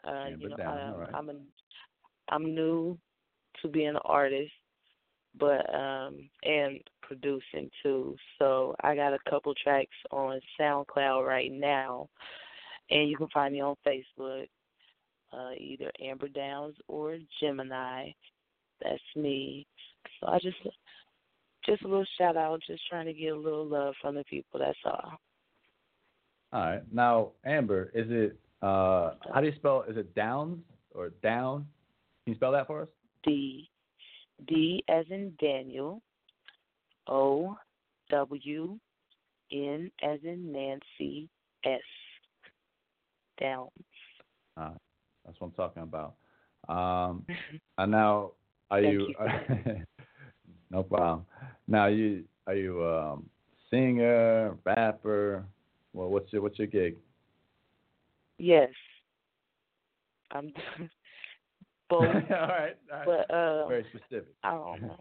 I'm new to being an artist, but and producing too. So I got a couple tracks on SoundCloud right now. And you can find me on Facebook, either Amber Downs or Gemini. That's me. So I just a little shout out, just trying to get a little love from the people. That's all. All right. Now, Amber, is it how do you spell? Is it Downs or Down? Can you spell that for us? D as in Daniel, O W N as in Nancy, S. Downs. That's what I'm talking about. And now, are you? No problem. Now, are you singer, rapper? Well, what's your gig? Yes, I'm both. All right. But very specific. I don't know.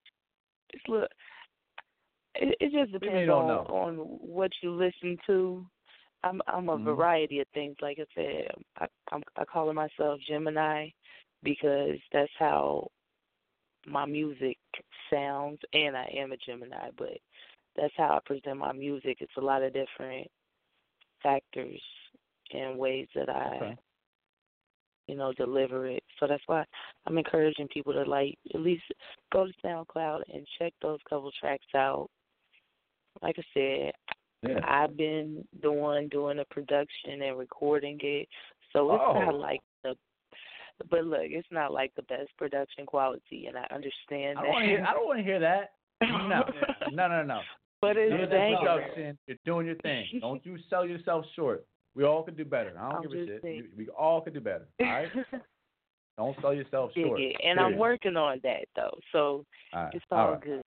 It just depends on what you listen to. I'm a variety of things. Like I said, I call myself Gemini because that's how my music sounds, and I am a Gemini, but that's how I present my music. It's a lot of different factors and ways that I, deliver it. So that's why I'm encouraging people to at least go to SoundCloud and check those couple tracks out. Like I said, I've been the one doing the production and recording it, so it's not like but look, it's not like the best production quality, and I understand that. I don't want to hear that. No. But it's production. You're doing your thing. Don't you sell yourself short. We all could do better. I don't give a shit. We all could do better. All right. Don't sell yourself short. And I'm working on that though, so it's all good.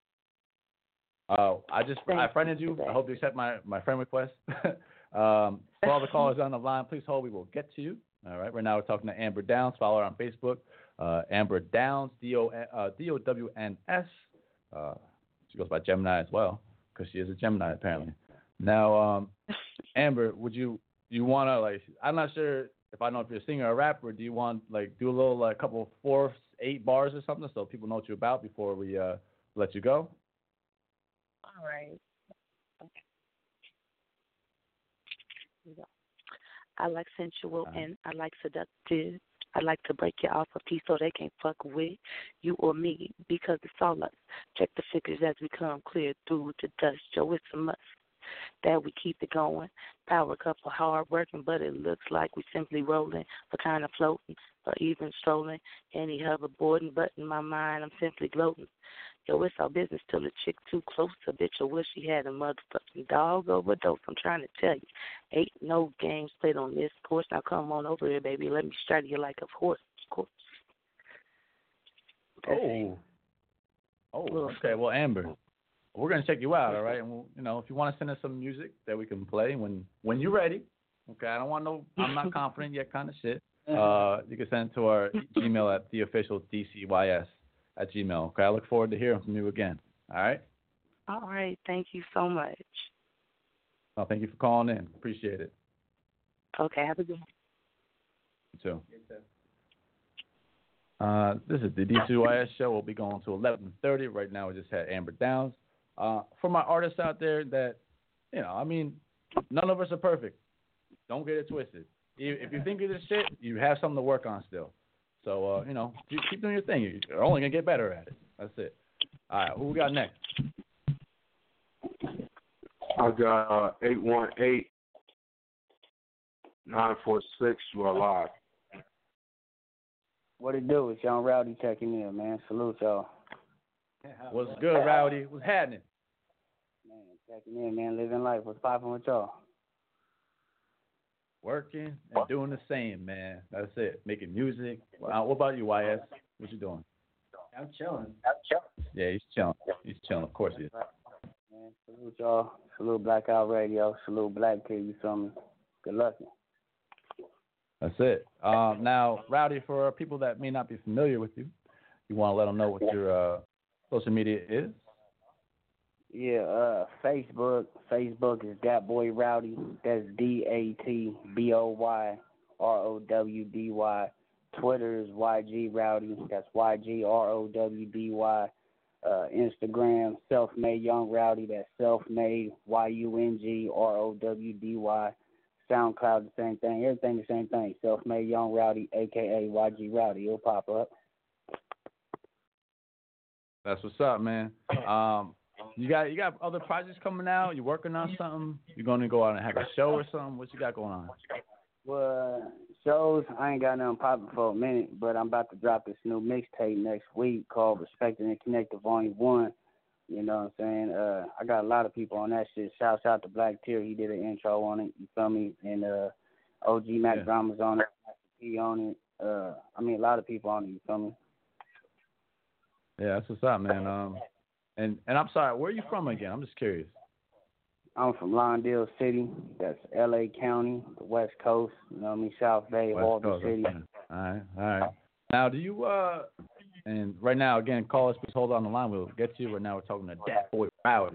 I friended you. I hope you accept my friend request. For all the callers on the line, please hold. We will get to you. All right. Right now we're talking to Amber Downs. Follow her on Facebook. Amber Downs, DOWNS. She goes by Gemini as well because she is a Gemini apparently. Now, Amber, would you want to I'm not sure if I know if you're a singer or a rapper. Do you want do a little couple 4-8 bars or something so people know what you're about before we let you go? All right. Okay. I like sensual and I like seductive. I like to break you off a piece so they can't fuck with you or me because it's all us. Check the figures as we come clear through with the dust. Joe, it's a must that we keep it going. Power couple hard working, but it looks like we simply rolling, or kind of floating, or even strolling. Any hoverboarding, but in my mind I'm simply gloating. Yo, it's our business till the chick too close. A bitch, I wish she had a motherfucking dog overdose. I'm trying to tell you, ain't no games played on this course. Now come on over here, baby. Let me straddle you like a horse, of course. Okay. Well, Amber, we're gonna check you out, all right? And we'll, if you want to send us some music that we can play when you're ready. Okay. I don't want I'm not confident yet kind of shit. You can send it to our email at theofficialdcys@gmail. Okay, I look forward to hearing from you again. All right? All right. Thank you so much. Well, thank you for calling in. Appreciate it. Okay, have a good one. You too. This is the DCYS show. We'll be going to 11:30. Right now, we just had Amber Downs. For my artists out there that, none of us are perfect. Don't get it twisted. If you think you're this shit, you have something to work on still. So, keep doing your thing. You're only going to get better at it. That's it. All right, who we got next? I got 818-946. You are live. What it do? It's Young Rowdy checking in, man. Salute y'all. What's good, Rowdy? What's happening? Man, checking in, man. Living life. What's popping with y'all? Working and doing the same, man. That's it. Making music. What about you, YS? What you doing? I'm chilling. Yeah, he's chilling. He's chilling. Of course he is. Man, salute y'all. Salute Blackout Radio. Salute Black Kid. You feel me? Good luck. That's it. Now, Rowdy, for people that may not be familiar with you, you want to let them know what your social media is? Yeah, Facebook. Facebook is Dat Boy Rowdy. That's DATBOYROWDY. Twitter is YG Rowdy. That's YGROWDY. Instagram, Self-Made Young Rowdy. That's Self-Made YUNGROWDY. SoundCloud, the same thing. Everything the same thing. Self-Made Young Rowdy, a.k.a. YG Rowdy. It'll pop up. That's what's up, man. You got other projects coming out? You working on something? You going to go out and have a show or something? What you got going on? Well, Shows, I ain't got nothing popping for a minute, but I'm about to drop this new mixtape next week called Respected and Connected Volume 1. You know what I'm saying? I got a lot of people on that shit. Shouts out to Black Tear. He did an intro on it. You feel me? And OG Mac Drama's on it. Master P on it. I mean, a lot of people on it. You feel me? Yeah, that's what's up, man. And I'm sorry, where are you from again? I'm just curious. I'm from Lawndale City. That's L.A. County, the West Coast. You know what I mean? South Bay, Walden City. All right. Now, do you and right now, again, call us, please hold on the line. We'll get to you. Right now, we're talking to Dat Boy Rowdy.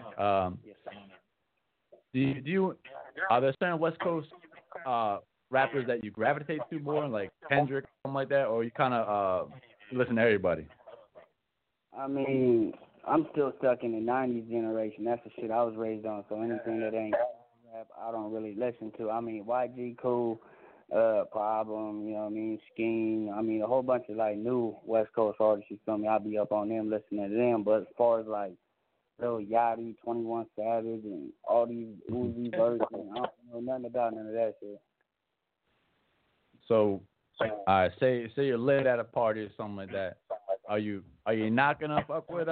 Do you are there certain West Coast rappers that you gravitate to more, like Kendrick, something like that, or you kind of listen to everybody? I mean, I'm still stuck in the 90s generation. That's the shit I was raised on, so anything that ain't rap, I don't really listen to. I mean, YG cool, Problem, you know what I mean, Scheme. I mean, a whole bunch of, like, new West Coast artists, you feel me? I'll be up on them, listening to them. But as far as, like, Lil Yachty, 21 Savage, and all these Uzi versions, I don't know nothing about none of that shit. So, say you're lit at a party or something like that. Are you not gonna fuck with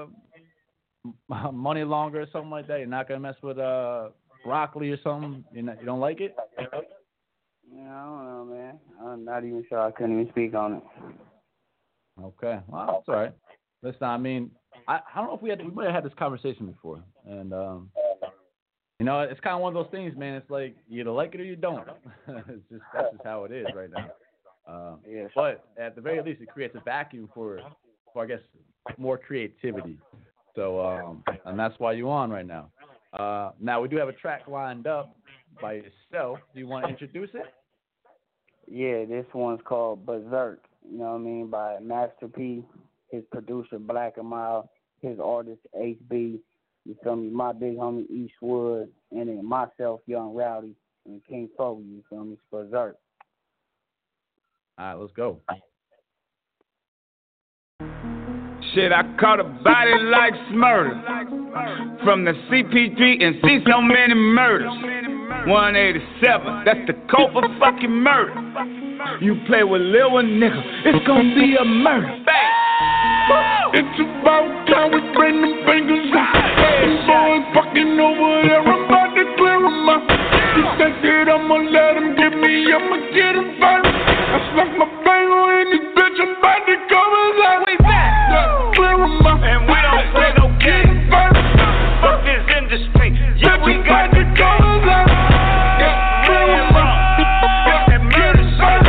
Money Longer or something like that? You're not gonna mess with Broccoli or something? You don't like it? Yeah, I don't know, man. I'm not even sure. I couldn't even speak on it. Okay, well, that's all right. Listen, I mean, I don't know if we might have had this conversation before, and you know, it's kind of one of those things, man. It's like you either like it or you don't. That's just how it is right now. Yeah. But at the very least, it creates a vacuum for I guess, more creativity. So, and that's why you're on right now. Now, we do have a track lined up by yourself. Do you want to introduce it? Yeah, this one's called Berserk. You know what I mean? By Master P, his producer Black and Mild, his artist HB. You feel me? My big homie Eastwood, and then myself, Young Rowdy, and King Foggy. You feel me? It's Berserk. All right, let's go. Shit, I caught a body like murder from the CP3 and see so many murders. 187, that's the code for fucking murder. You play with Lil nigga, it's gonna be a murder. Bang! It's about time we bring them fingers out. Them boys fucking over there, I'm about to clear them out. You think that I'ma let them get me, I'ma get them first. I snuck my bangle in this bitch, I'm about to come out. We back! Clear them out. And we don't play no games. Fuck this industry, yeah, we got the colors out. Clear them out. And murder service.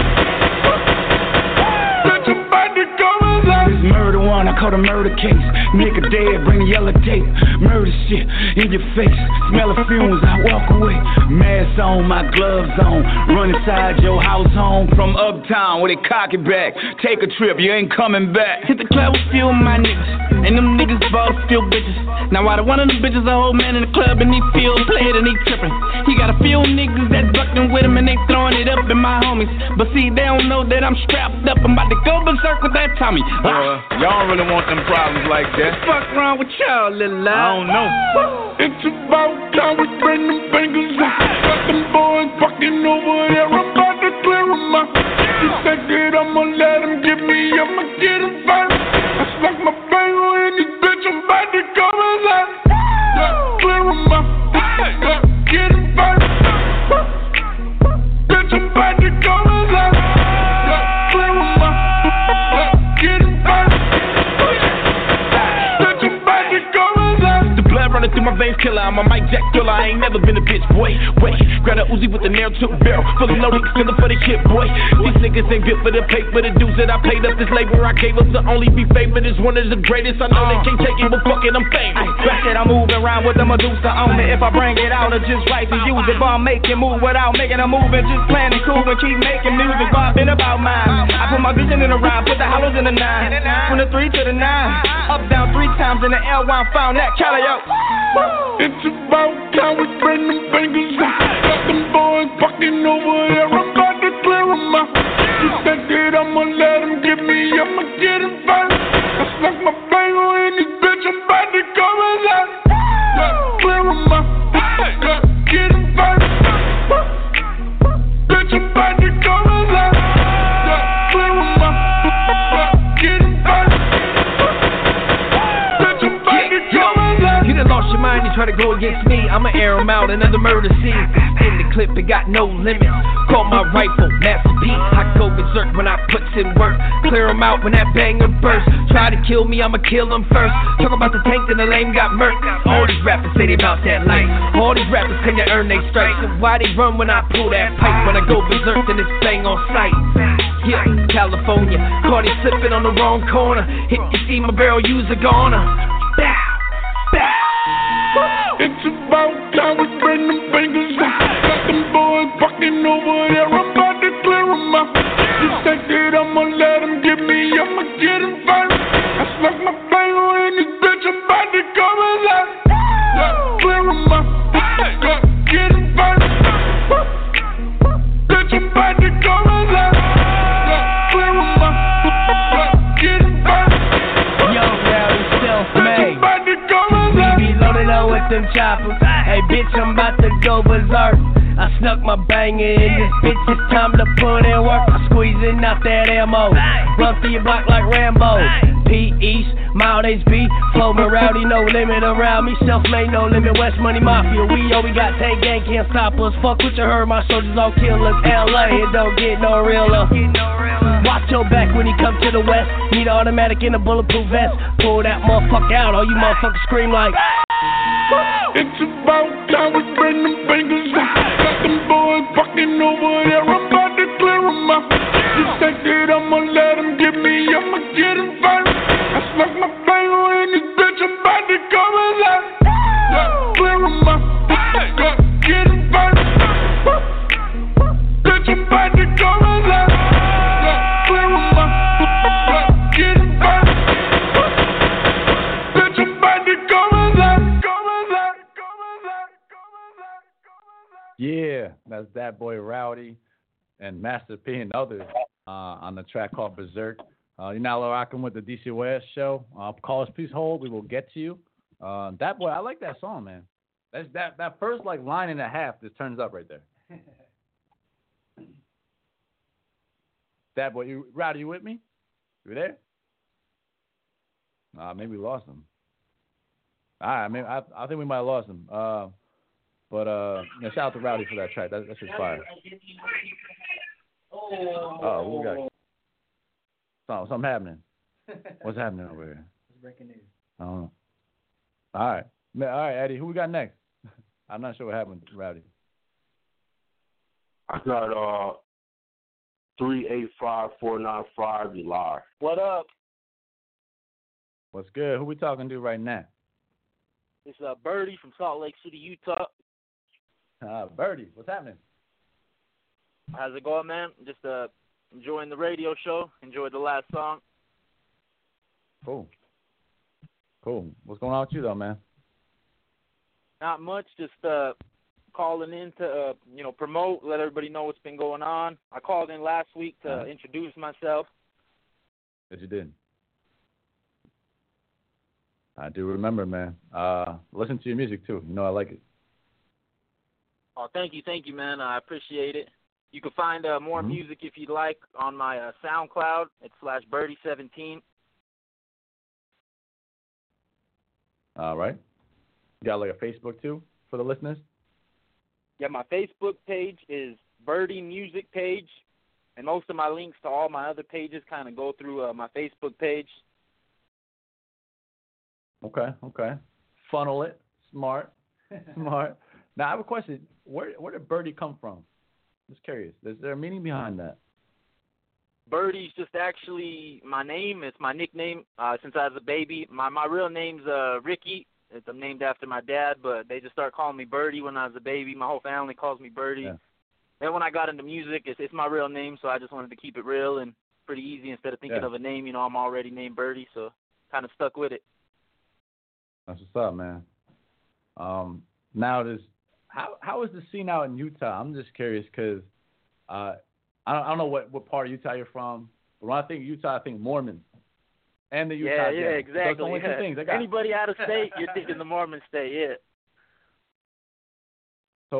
Bitch, I'm about to come out. This murder one, I call the murder case. Nigga dead, bring the yellow tape. Murder shit in your face. Smell of fumes, I walk away. Mask on, my gloves on. Run inside your house home from uptown with a cocky back. Take a trip, you ain't coming back. Hit the club with few of my niggas. And them niggas both still bitches. Now out of one of them bitches, a whole man in the club and he feel played and he tripping. He got a few niggas that bucking with him and they throwing it up in my homies. But see, they don't know that I'm strapped up. I'm about to go berserk with that Tommy. Y'all don't really want them problems like that. Fuck wrong with y'all, little love? I don't know. It's about time we bring them fingers out. Got them boys fucking over there, I'm about to clear them out. You think that I'ma let them get me, I'ma get them first. I snuck my bangle in this bitch, I'm about to come out. Clear them out. Get them first. Bitch, I'm about to come out. Clear them out. Get them first. Bitch, I'm about to come out. The blood running through my veins, killer. I'm a Mike Jack thriller. I ain't never been a bitch, boy. Wait, grab a Uzi with the nail to a barrel, fully loaded, feeling for the shit, boy. These niggas ain't built for the paper. The dudes that I paid up this labor, I gave up to only be favored. Is one of the greatest. I know they can't take it, but fuck it, I'm famous. Back that I'm moving around with the Medusa on me. If I bring it out, or just right to use it, but I'm making move without making a move and just playing it cool and keep making music. But I've been about mine. I put my vision in the rhyme, put the hollows in the 9, from the 3 to the 9, up down 3 times in the L1, found that Cali, yo. It's about time we bring them fingers out. Got them boys fucking over there, I'm about to clear them out. You think that I'ma let them get me, I'ma get them first. I snuck my bangle in this bitch, I'm about to come out. Clear them out. Get them first. Bitch, I'm about to come me, I'ma air them out, another murder scene. Spin the clip, it got no limits. Call my rifle, Master P. I go berserk when I puts in work. Clear them out when that banger burst. Try to kill me, I'ma kill them first. Talk about the tank, then the lame got murked. All these rappers say they bout that life. All these rappers claim they earn they stripes. So why they run when I pull that pipe? When I go berserk, then it's bang on sight. Yeah, California, caught it slipping on the wrong corner. Hit you see my barrel, use a goner. Bow, bow. It's about time we bring them fingers up. Got them boys fucking over there, I'm about to clear them out. Just think that I'ma let them get me, I'ma get them fired. I snuck my finger in this bitch, I'm about to come alive. Clear them out, get them fired. Bitch, I'm about to come alive. Clear them out, get them fired. Yo, now it's self-made. About to come alive. We be loaded up with them choppers. Hey, bitch, I'm about to go berserk. I snuck my banger in this bitch, it's time to put in work. I'm squeezing out that ammo. Run through your block like Rambo. P East, Mild HB, flow me rowdy, no limit around me. Self-made, no limit, West Money Mafia. We got tank gang, can't stop us. Fuck what you heard, my soldiers all killers. LA, it don't get no realer. Watch your back when you come to the west. Need an automatic in a bulletproof vest. Pull that motherfucker out, all you motherfuckers scream like. It's about time we bring them fingers up. Got them boys fucking over there, I'm about to clear them out. Just think that I'ma let them get me, I'ma get them fired. I snuck my finger in this bitch, I'm about to come alive. Clear them out, get them fired. Bitch, I'm about to come alive. Clear them out, get them fired. Bitch, I'm about to come alive. Yeah, that's that boy Rowdy and Master P and others on the track called Berserk. You're now rocking with the DCYS show. Call us, please hold. We will get to you. That boy, I like that song, man. That's that first like line and a half just turns up right there. That boy, Rowdy, you with me? You there? Maybe we lost him. All right, maybe I think we might have lost him. But shout out to Rowdy for that track. That's just fire. Oh, we got something happening. What's happening over here? Breaking news. I don't know. All right, Eddie. Who we got next? I'm not sure what happened to Rowdy. I got 385-495. You live. What up? What's good? Who we talking to right now? It's Birdie from Salt Lake City, Utah. Birdie, what's happening? How's it going, man? Just enjoying the radio show. Enjoyed the last song. Cool. What's going on with you, though, man? Not much. Just calling in to, promote, let everybody know what's been going on. I called in last week to introduce myself. Yes, you did. I do remember, man. Listen to your music, too. I like it. Oh, thank you, man. I appreciate it. You can find more music if you'd like on my SoundCloud. It's /Birdie17. All right. You got like a Facebook too for the listeners? Yeah, my Facebook page is Birdie Music page, and most of my links to all my other pages kind of go through my Facebook page. Okay. Funnel it. Smart. Now I have a question. Where did Birdie come from? Just curious. Is there a meaning behind that? Birdie's just actually my name. It's my nickname since I was a baby. My real name's Ricky. I'm named after my dad, but they just started calling me Birdie when I was a baby. My whole family calls me Birdie. Yeah. Then when I got into music, it's my real name, so I just wanted to keep it real and pretty easy instead of thinking of a name. I'm already named Birdie, so kind of stuck with it. That's what's up, man. Now how is the scene out in Utah? I'm just curious because I don't know what part of Utah you're from, but when I think Utah, I think Mormons and the Utah. Yeah, exactly. That's the only two things I got. Anybody out of state, you're thinking the Mormon state, yeah.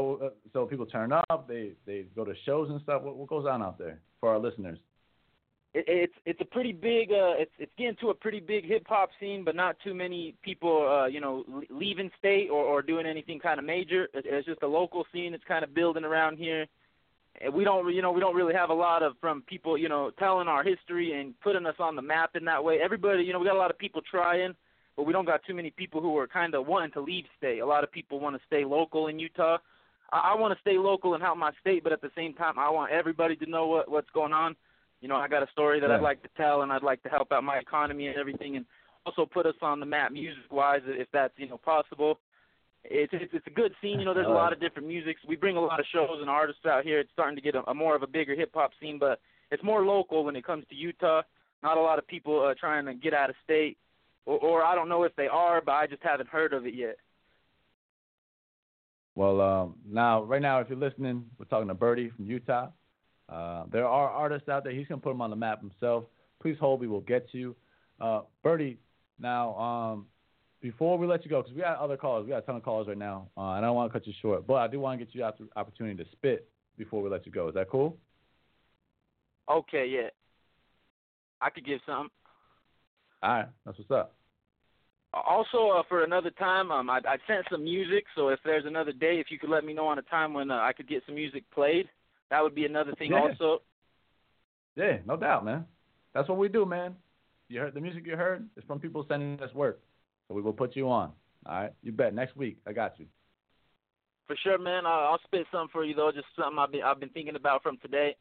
So people turn up, they go to shows and stuff. What goes on out there for our listeners? it's a pretty big it's getting to a pretty big hip hop scene, but not too many people leaving state or doing anything kind of major. It's just a local scene that's kind of building around here. And we don't really have a lot of from people telling our history and putting us on the map in that way. Everybody, we got a lot of people trying, but we don't got too many people who are kind of wanting to leave state. A lot of people want to stay local in Utah. I want to stay local and help my state, but at the same time, I want everybody to know what's going on. I got a story that I'd like to tell, and I'd like to help out my economy and everything, and also put us on the map music-wise if that's possible. It's a good scene. There's a lot of different musics. We bring a lot of shows and artists out here. It's starting to get a more of a bigger hip-hop scene, but it's more local when it comes to Utah. Not a lot of people trying to get out of state, or I don't know if they are, but I just haven't heard of it yet. Well, right now, if you're listening, we're talking to Birdie from Utah. There are artists out there. He's going to put them on the map himself. Please hold. We will get to you. Birdie, now, before we let you go, because we got other callers. We got a ton of callers right now, and I don't want to cut you short, but I do want to get you the opportunity to spit before we let you go. Is that cool? Okay, yeah. I could give some. All right. That's what's up. Also, for another time, I sent some music, so if there's another day, if you could let me know on a time when I could get some music played, that would be another thing also. Yeah, no doubt, man. That's what we do, man. You heard the music you heard? It's from people sending us work. So we will put you on. All right? You bet. Next week, I got you. For sure, man. I'll spit something for you, though, just something I've been thinking about from today.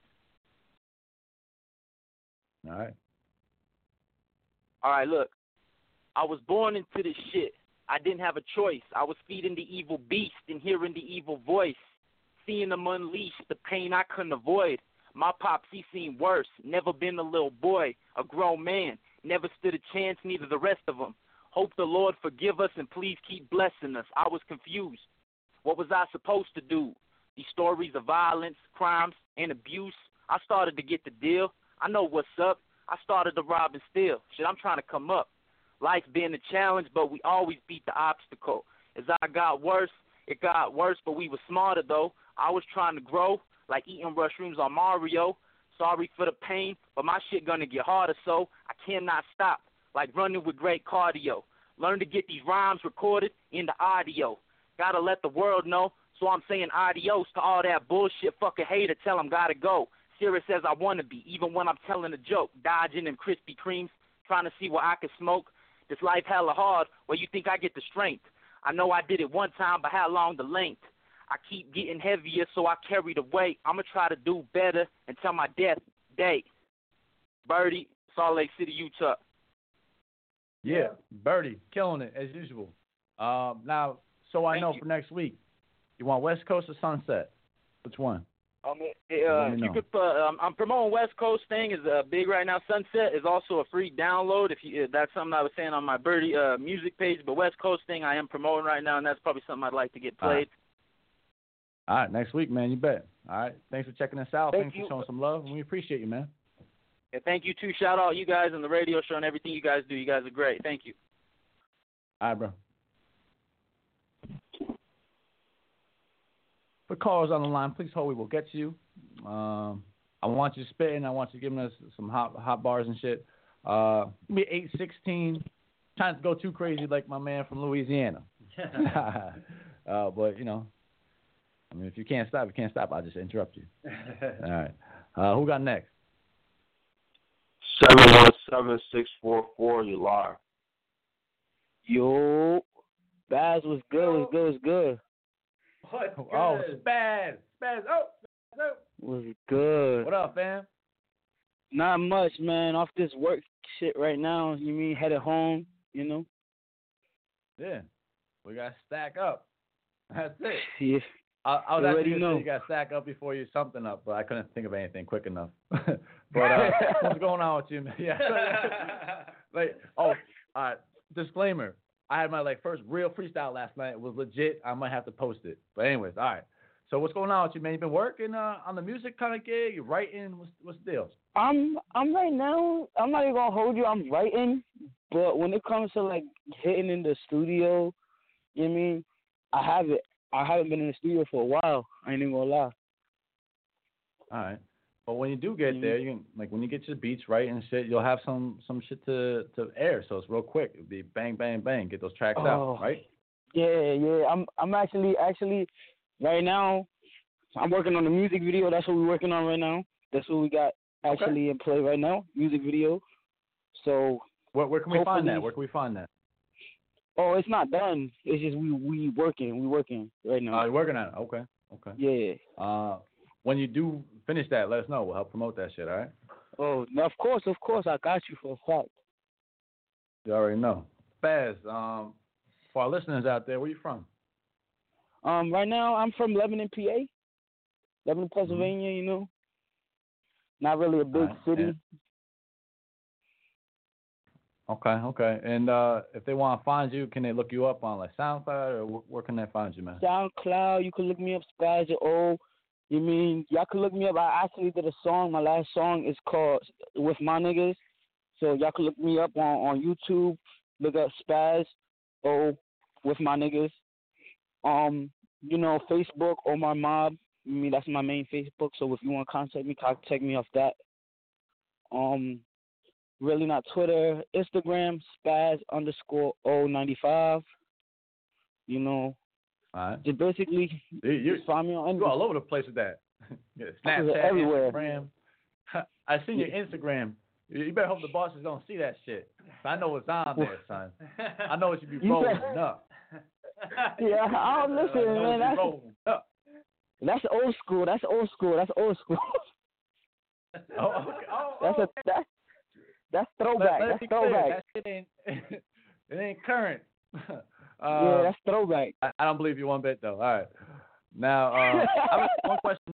All right. All right, look. I was born into this shit. I didn't have a choice. I was feeding the evil beast and hearing the evil voice. Seeing them unleash the pain I couldn't avoid. My pops, he seen worse. Never been a little boy, a grown man. Never stood a chance, neither the rest of them. Hope the Lord forgive us and please keep blessing us. I was confused. What was I supposed to do? These stories of violence, crimes, and abuse. I started to get the deal. I know what's up. I started to rob and steal. Shit, I'm trying to come up. Life's been a challenge, but we always beat the obstacle. As I got worse, it got worse, but we were smarter, though. I was trying to grow, like eating mushrooms on Mario. Sorry for the pain, but my shit gonna get harder, so I cannot stop, like running with great cardio. Learn to get these rhymes recorded in the audio. Gotta let the world know, so I'm saying adios to all that bullshit. Fuck a hater, tell him gotta go. Serious as I wanna be, even when I'm telling a joke. Dodging them Krispy Kremes, trying to see what I can smoke. This life hella hard, where you think I get the strength. I know I did it one time, but how long the length? I keep getting heavier, so I carry the weight. I'm going to try to do better until my death date. Birdie, Salt Lake City, Utah. Yeah, Birdie, killing it, as usual. Now, so I know for next week, you want West Coast or Sunset? Which one? If you could, I'm promoting West Coast thing is big right now. Sunset is also a free download. If that's something I was saying on my Birdie music page, but West Coast thing I am promoting right now, and that's probably something I'd like to get played. All right, next week, man. You bet. All right, thanks for checking us out. Thanks for showing some love, and we appreciate you, man. Yeah, thank you too. Shout out you guys on the radio show and everything you guys do. You guys are great. Thank you. All right, bro. For callers on the line, please hold. We will get to you. I want you spitting. I want you giving us some hot bars and shit. Be 816. Trying to go too crazy like my man from Louisiana. But I mean, if you can't stop, you can't stop. I'll just interrupt you. All right. Who got next? 717-644. You liar. Yo, Baz was good. Was good. What? Oh, Spaz. Oh, was good. What up, fam? Not much, man. Off this work shit right now. You mean headed home? Yeah. We got to stack up. That's it. Yeah. I was actually going to say you got to stack up before you something up, but I couldn't think of anything quick enough. But what's going on with you, man? Yeah. All right. Disclaimer. I had my first real freestyle last night. It was legit. I might have to post it. But anyways, all right. So what's going on with you, man? You been working on the music kind of gig? You writing? What's the deal? I'm right now. I'm not even gonna hold you. I'm writing, but when it comes to hitting in the studio, you know what I mean? I haven't been in the studio for a while. I ain't even gonna lie. All right. But when you do get there, you can, like when you get your beats right and shit, you'll have some shit to air. So it's real quick. It'll be bang, bang, bang. Get those tracks out, right? Yeah. I'm actually right now. I'm working on the music video. That's what we're working on right now. That's what we got actually in play right now. Music video. So where can we find that? Where can we find that? Oh, it's not done. It's just we working. We working right now. You're working on it. Okay. Yeah. When you do finish that, let us know. We'll help promote that shit. All right. Oh, no, of course. I got you for a fact. You already know. Spaz, for our listeners out there, where you from? Right now I'm from Lebanon, PA. Lebanon, Pennsylvania. You know, not really a big city. Okay. And if they want to find you, can they look you up on like SoundCloud or where can they find you, man? SoundCloud. You can look me up, Spaz O. You mean y'all can look me up? I actually did a song. My last song is called "With My Niggas," so y'all can look me up on YouTube. Look up Spaz O with my niggas. You know, Facebook Omar Mob. I mean, that's my main Facebook. So if you want to contact me off that. Really not Twitter, Instagram, Spaz_O95. You know. All right. Just basically, just find me on. You're all over the place with that. Snapchat, everywhere. Instagram. I seen your Instagram. You better hope the bosses don't see that shit. I know what's on there, son. I know what you be rolling up. Yeah, I don't listen, man. That's old school. That's throwback. That's throwback. That shit ain't. It ain't current. Yeah, that's throwback. I don't believe you one bit though. All right. Now, I have one question.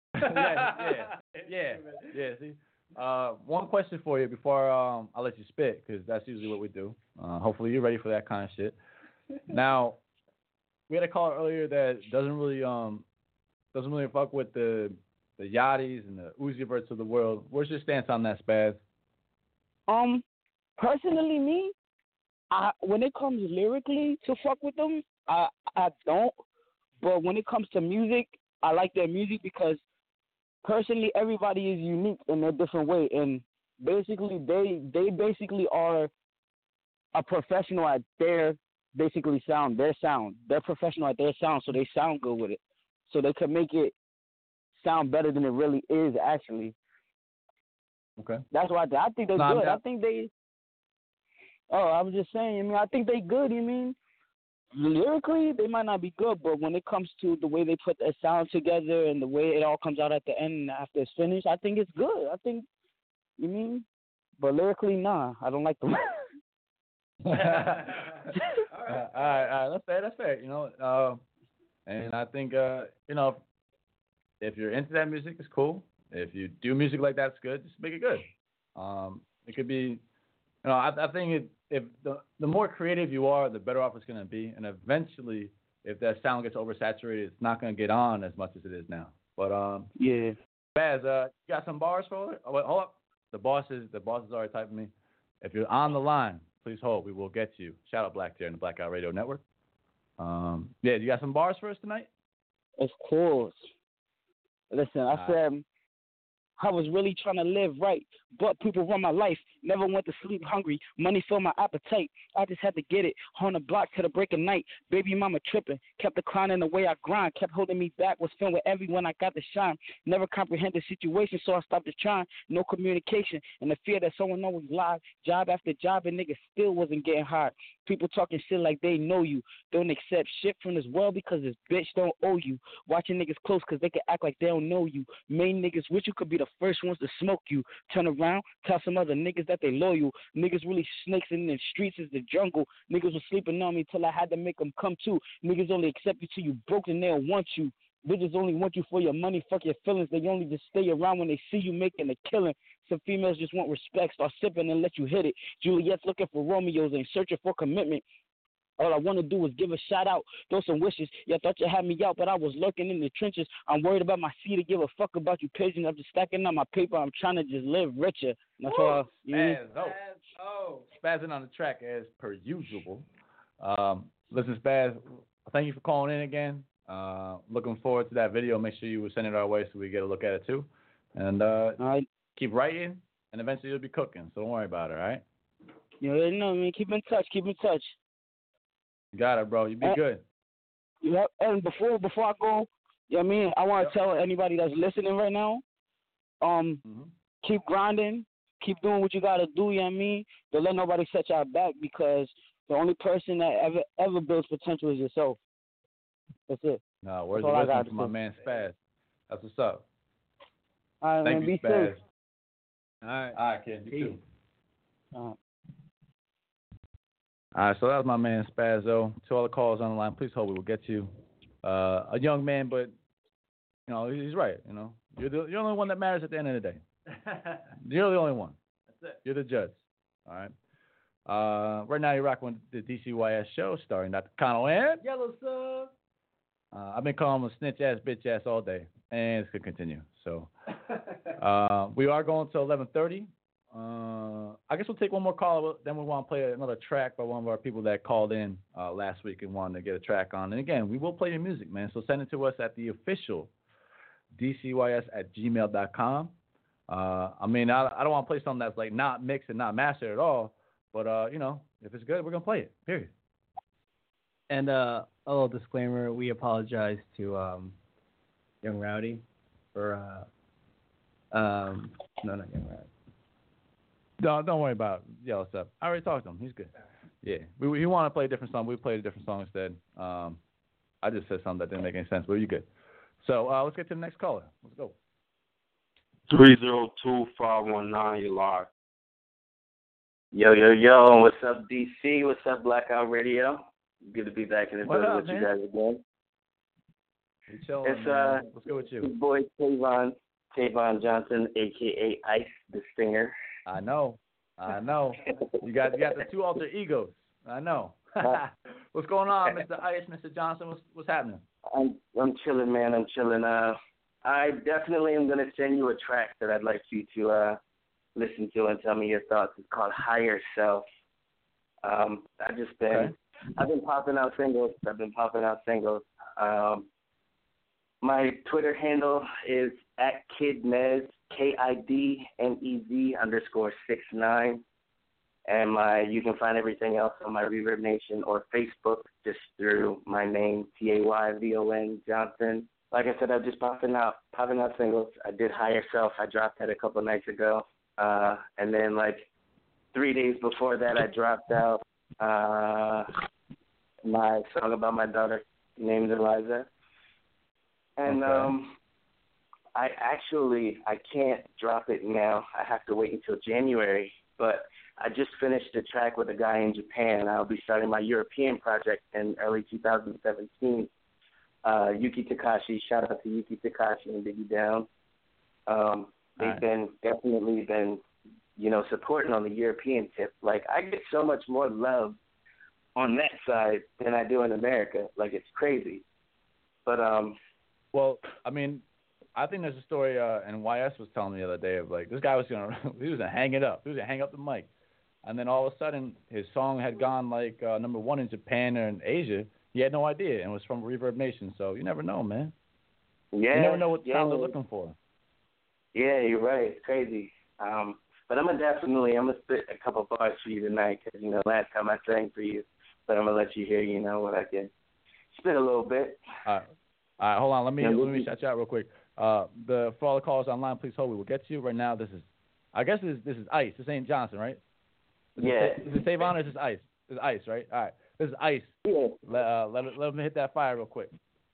Yeah. See, one question for you before I let you spit, because that's usually what we do. Hopefully you're ready for that kind of shit. Now, we had a caller earlier that doesn't really fuck with the Yachties and the Uzi Verts of the world. What's your stance on that, Spaz? Personally, me, when it comes lyrically to fuck with them, I don't. But when it comes to music, I like their music because personally everybody is unique in their different way, and basically they basically are a professional at their sound. They're professional at their sound, so they sound good with it. So they can make it sound better than it really is actually. Okay. That's why I think they're good. I think they. Oh, I was just saying. I mean, I think they good. You mean lyrically they might not be good, but when it comes to the way they put their sound together and the way it all comes out at the end after it's finished, I think it's good. I think. You mean? But lyrically, nah, I don't like them. All right. That's fair. You know, and I think you know, if you're into that music, it's cool. If you do music like that, it's good. Just make it good. It could be, you know, I think if the more creative you are, the better off it's going to be. And eventually, if that sound gets oversaturated, it's not going to get on as much as it is now. But yeah. Baz, you got some bars for it? Oh, wait, hold up. The bosses already typing me. If you're on the line, please hold. We will get you. Shout out Black Tier and the Blackout Radio Network. Yeah, you got some bars for us tonight? Of course. Listen, I said I was really trying to live right, but people run my life. Never went to sleep hungry. Money filled my appetite. I just had to get it. On the block till the break of night. Baby mama tripping. Kept declining the way I grind. Kept holding me back. Was filled with envy when I got to shine. Never comprehend the situation, so I stopped the trying. No communication. And the fear that someone always lied. Job after job, and niggas still wasn't getting hired. People talking shit like they know you. Don't accept shit from this world because this bitch don't owe you. Watching niggas close because they can act like they don't know you. Main niggas wish you could be the first ones to smoke you. Turn around, tell some other niggas that they loyal. Niggas really snakes in the streets is the jungle. Niggas was sleeping on me till I had to make them come too. Niggas only accept you till you broke and they don't want you. Bitches only want you for your money, fuck your feelings. They only just stay around when they see you making a killing. Some females just want respect, start sipping and let you hit it. Juliet's looking for Romeos, ain't searching for commitment. All I want to do is give a shout out, throw some wishes. Yeah, I thought you had me out, but I was lurking in the trenches. I'm worried about my seed to give a fuck about you pigeon. I'm just stacking up my paper. I'm trying to just live richer. That's all. Spazzing on the track as per usual. Listen, Spaz, thank you for calling in again. Looking forward to that video. Make sure you will send it our way so we get a look at it too. And keep writing, and eventually you'll be cooking. So don't worry about it, all right? You already know, man. Keep in touch. Keep in touch. You got it, bro. You be good. Yeah, and before I go, I want to tell anybody that's listening right now, keep grinding, keep doing what you got to do, Don't let nobody set y'all back, because the only person that ever builds potential is yourself. That's it. No, where's the wisdom from my man Spaz? That's what's up. All right, Thank man, you, be Spaz. safe. All right, kid. You too. All right, so that was my man Spazzo. To all the callers on the line, please hold. We will get you. A young man, but he's right. You're the only one that matters at the end of the day. You're the only one. That's it. You're the judge. All right. Right now, you're rocking with the DCYS show starring Dr. Connell and Yellow Sub. I've been calling him a snitch ass, bitch ass all day, and it's gonna continue. So we are going till 11:30. I guess we'll take one more call. Then we want to play another track by one of our people that called in last week and wanted to get a track on. And again, we will play your music, man. So send it to us at the official DCYS@gmail.com. I don't want to play something that's like not mixed and not mastered at all. But if it's good, we're gonna play it. Period. And a little disclaimer: we apologize to Young Rowdy for no, not Young Rowdy. No, don't worry about it. Yellow stuff. I already talked to him. He's good. Yeah. He wanted to play a different song. We played a different song instead. I just said something that didn't make any sense, but you good. So let's get to the next caller. Let's go. 302-519, you're live. Yo, what's up, DC? What's up, Blackout Radio? Good to be back in the building with you guys again. It's let's go with you. Boy Tavon Johnson, a.k.a. Ice the Stinger. I know. You got the two alter egos. I know. What's going on, Mr. Ice, Mr. Johnson? What's happening? I'm chilling, man. I'm chilling. I definitely am gonna send you a track that I'd like you to listen to and tell me your thoughts. It's called Higher Self. I've been popping out singles. My Twitter handle is @KidNez, KIDNEZ _69. And you can find everything else on my Reverb Nation or Facebook just through my name, Tayvon Johnson. Like I said, I'm just popping out singles. I did Higher Self. I dropped that a couple nights ago. And then 3 days before that, I dropped out my song about my daughter named Eliza. And I can't drop it now. I have to wait until January. But I just finished a track with a guy in Japan. I'll be starting my European project in early 2017. Yuki Takashi, shout out to Yuki Takashi and Biggie Down. They've definitely been, supporting on the European tip. I get so much more love on that side than I do in America. It's crazy. But well, I think there's a story, and YS was telling me the other day of this guy was gonna hang it up. He was gonna hang up the mic, and then all of a sudden his song had gone number one in Japan or in Asia. He had no idea, and it was from Reverb Nation. So you never know, man. Yeah, you never know what sound they're looking for. Yeah, you're right. It's crazy. But I'm gonna spit a couple bars for you tonight because last time I sang for you, but I'm gonna let you hear what I can spit a little bit. All right, hold on. Let me shout you out real quick. For all the callers online, please hold. We will get to you right now. This is Ice. This ain't Johnson, right? Is it Tavon or is this Ice? This is Ice, right? All right. This is Ice. Yeah. Let him hit that fire real quick.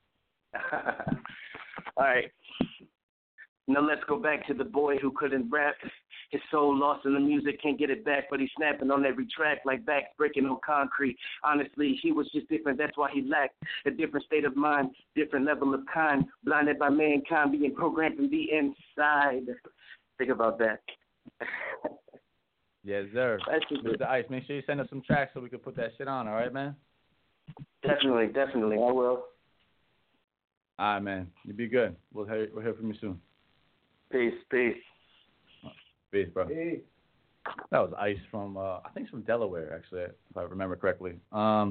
All right. Now let's go back to the boy who couldn't rap. His soul lost in the music, can't get it back, but he's snapping on every track like backs breaking on concrete. Honestly, he was just different, that's why he lacked a different state of mind, different level of kind, blinded by mankind, being programmed from the inside. Think about that. Yes, sir. Mr. Ice, make sure you send us some tracks so we can put that shit on, all right, man? Definitely, I will. All right, man. You be good. We'll hear from you soon. Peace. Peace, bro. Peace. That was Ice from, I think it's from Delaware, actually, if I remember correctly. Yeah,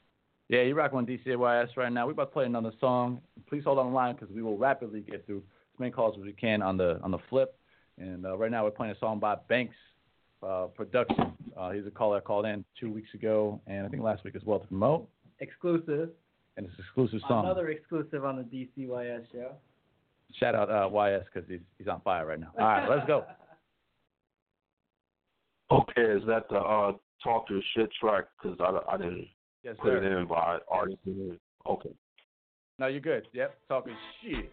you rock on DCYS right now. We're about to play another song. Please hold on the line because we will rapidly get through many calls as we can on the flip. And right now we're playing a song by Banks Production. He's a caller that called in 2 weeks ago, and I think last week as well to promote. Exclusive. And it's an exclusive song. Another exclusive on the DCYS show. Shout out YS because he's on fire right now. All right, let's go. Okay, is that the Talk Your Shit track? Because I didn't put it in by artist. Okay. No, you're good. Yep, talking shit.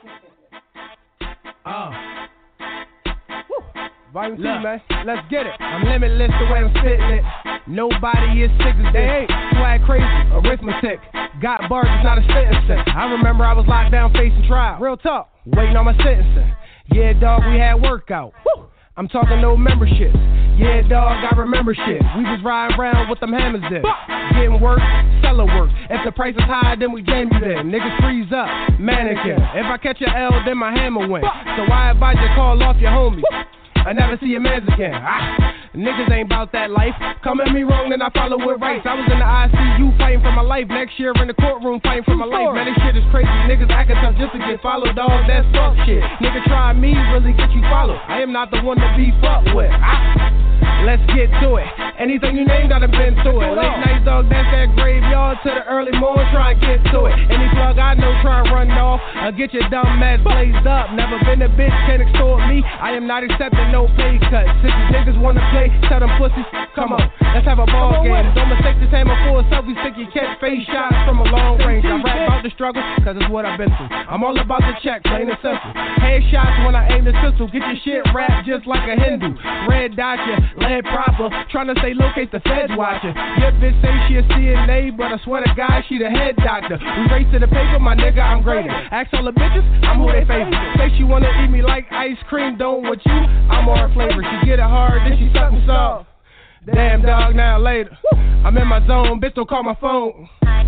Volume 2, man. Let's get it. I'm limitless the way I'm spitting it. Nobody is sick as they ain't. Swag crazy, arithmetic. Got bars, it's not a sentencing. I remember I was locked down facing trial. Real talk, waiting on my sentencing. Yeah, dog, we had workout. Woo! I'm talking no memberships. Yeah, dog, I remember shit. We was riding around with them hammers in. Getting work, seller work. If the price is high, then we jam you then. Niggas freeze up, mannequin. If I catch an L, then my hammer win. So I advise you call off your homies. I never see your mans again. Niggas ain't about that life. Come at me wrong, then I follow with rights. I was in the ICU fighting for my life. Next year in the courtroom fighting for my life. Man, this shit is crazy. Niggas acting tough just to get followed, dog. That's fuck shit. Nigga try me, really get you followed. I am not the one to be fucked with. Let's get to it. Anything you named, I done been to it. Late night, dog, that's that graveyard to the early morning. Try and get to it. Any plug I know, try and run off. Get your dumb ass blazed up. Never been a bitch, can't extort me. I am not accepting no pay cut. Since these niggas wanna play, tell them pussies, come on, let's have a ball game. Don't mistake this hammer for a selfie stick. You catch face shots from a long range. I rap about the struggle, cause it's what I've been through. I'm all about the check, plain and simple. Headshots when I aim the pistol. Get your shit wrapped just like a Hindu. Red dot you, lead proper. Tryna stay locate the feds watching. Your bitch say she a CNA, but I swear to God, she the head doctor. We race to the paper, my nigga, I'm greater. Ask all the bitches, I'm who they favorite. Say she wanna eat me like ice cream, don't with you, I'm more flavor. She get it hard, then she suck me soft. Damn dog, now later. I'm in my zone, bitch don't call my phone.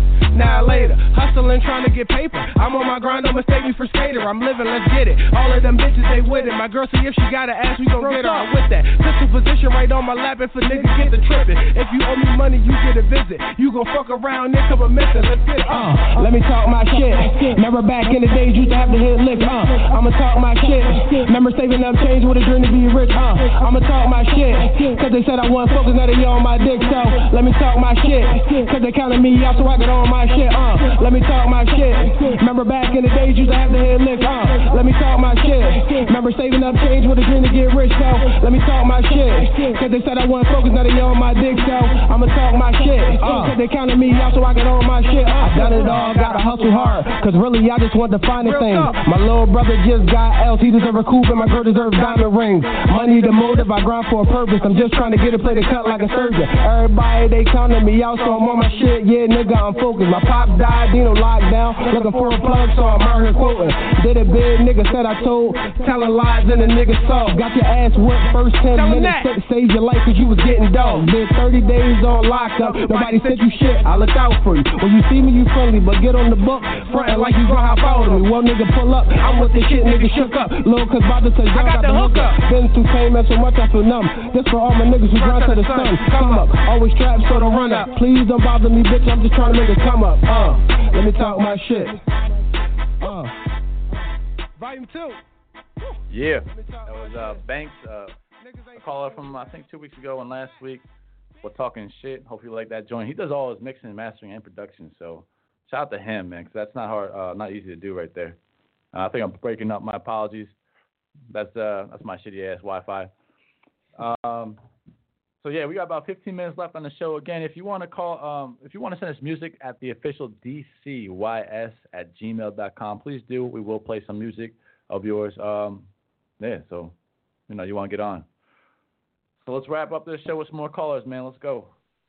Now later, hustling, trying to get paper. I'm on my grind, don't mistake me for skater. I'm living, let's get it. All of them bitches, they with it. My girl say if she got an ass, we gon' get her. I'm with that. Pistol position right on my lap, and for niggas get the trippin'. If you owe me money, you get a visit. You gon' fuck around, nigga, come a missing. Let's get it. Let me talk my shit. Remember back in the days, used to have to hit lick. I'ma talk my shit. Remember saving up change with a dream to be rich. I'ma talk my shit. Cause they said I wasn't focused, now they on my dick. So let me talk my shit. Cause they counted me out, so I get on my shit. Let me talk my shit. Remember back in the days, used to have to hit lick. Let me talk my shit. Remember saving up change with a dream to get rich. So let me talk my shit. Cause they said I wasn't focused, now they on my dick. So I'ma talk my shit. Cause they counted me out, so I get on my shit. I done it all, gotta hustle hard. Cause really, I just want the finest things. My little brother just got L's, he deserve a coupe, and my girl deserves diamond rings. Money the motive, I grind for a purpose. I'm just trying to get a play to cut like a surgeon. Everybody, they counting me out, so I'm on my shit. Yeah, nigga, I'm focused. My pop died, Dino locked down. Looking for a plug, so I'm out here quoting. Did it big, nigga said I told. Telling lies and the nigga saw. Got your ass whipped first 10 minutes. Saved your life cause you was getting dogged. Did 30 days on lockup. Nobody said you shit, I look out for you. When you see me, you friendly, but get on the book. Frontin' like you gon' hop out of me. One nigga pull up, I'm with the shit, nigga shook up. Lil' cause about to say, I got the hook up. Been through pain, man, so much I feel numb. This for all my niggas who run to the sun. Come up, always strapped, so don't run up. Please don't bother me, bitch, I'm just trying to make it come up. Let me talk my shit. Volume 2. Yeah, that was Banks, a caller from I think 2 weeks ago and last week. We're talking shit. Hope you like that joint. He does all his mixing, and mastering, and production. So shout out to him, man, because that's not hard, not easy to do right there. I think I'm breaking up. My apologies. That's my shitty ass Wi-Fi. So yeah, we got about 15 minutes left on the show. Again, if you want to call, if you want to send us music at the official DCYS@gmail.com, please do. We will play some music of yours. Yeah, so you want to get on. So let's wrap up this show with some more callers, man. Let's go.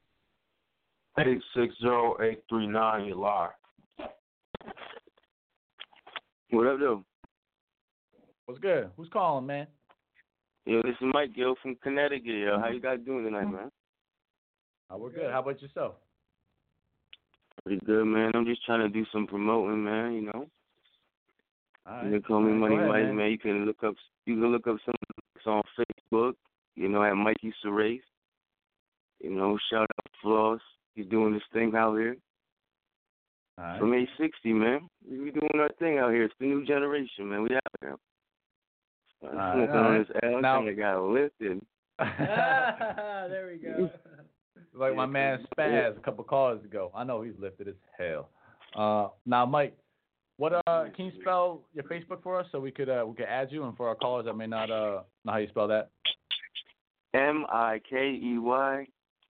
860-839, you're live. What up, though? What's good? Who's calling, man? Yo, this is Mike, yo, from Connecticut, yo. How you guys doing tonight, man? We're good. How about yourself? Pretty good, man. I'm just trying to do some promoting, man, you know. All right. You can call me Money ahead, Mike, man. You can look up some on Facebook, at Mikey Serace. Shout out Floss. He's doing this thing out here. All right. From 860, man. We doing our thing out here. It's the new generation, man. We out here. Smoking all on right. this L, Now- and it got lifted. There we go. Like my man Spaz a couple calls ago. I know he's lifted as hell. Now, Mike, what can you spell your Facebook for us so we could add you, and for our callers that may not know how you spell that? MIKEYSURACE,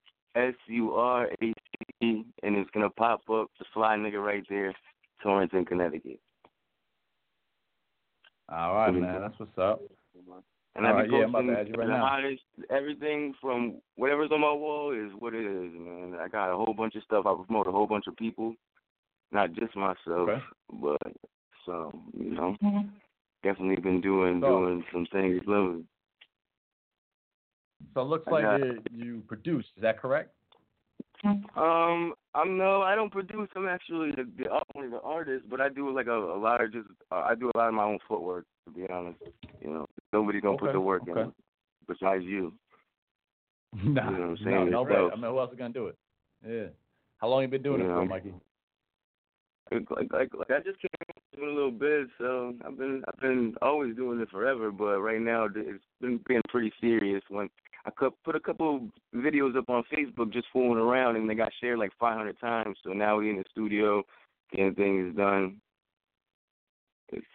and it's gonna pop up the fly nigga right there, Torrington, Connecticut. All right, man. That's what's up. And All I right, be yeah, I'm posting about to add you right the now. hottest, everything from whatever's on my wall is what it is, man. I got a whole bunch of stuff. I promote a whole bunch of people, not just myself, but so definitely been doing some things, loving. So it looks like you produce. Is that correct? I don't produce. I'm actually only the artist, but I do like a lot of I do a lot of my own footwork. To be honest, nobody gonna put the work in besides you. Nah, you know what I'm saying? no, right. I mean, who else is gonna do it? Yeah. How long you been doing it for, Mikey? Like I just came in a little bit, so I've been always doing it forever. But right now it's been being pretty serious. When I put a couple videos up on Facebook just fooling around, and they got shared like 500 times. So now we in the studio getting things done. It's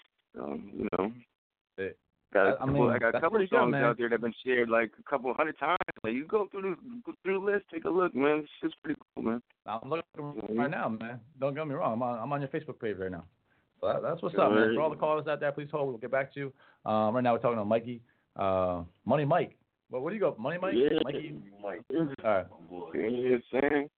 I got a couple of songs out there that have been shared like a couple hundred times. Like you go through the list, take a look, man. It's just pretty cool, man. I'm looking right now, man. Don't get me wrong. I'm on your Facebook page right now. So that's what's up, man. For all the callers out there, please hold. We'll get back to you. Right now we're talking to Mikey, Money Mike. Well, where do you go, Money Mike? Yeah, Mikey. Mike. All right. You know what I'm saying?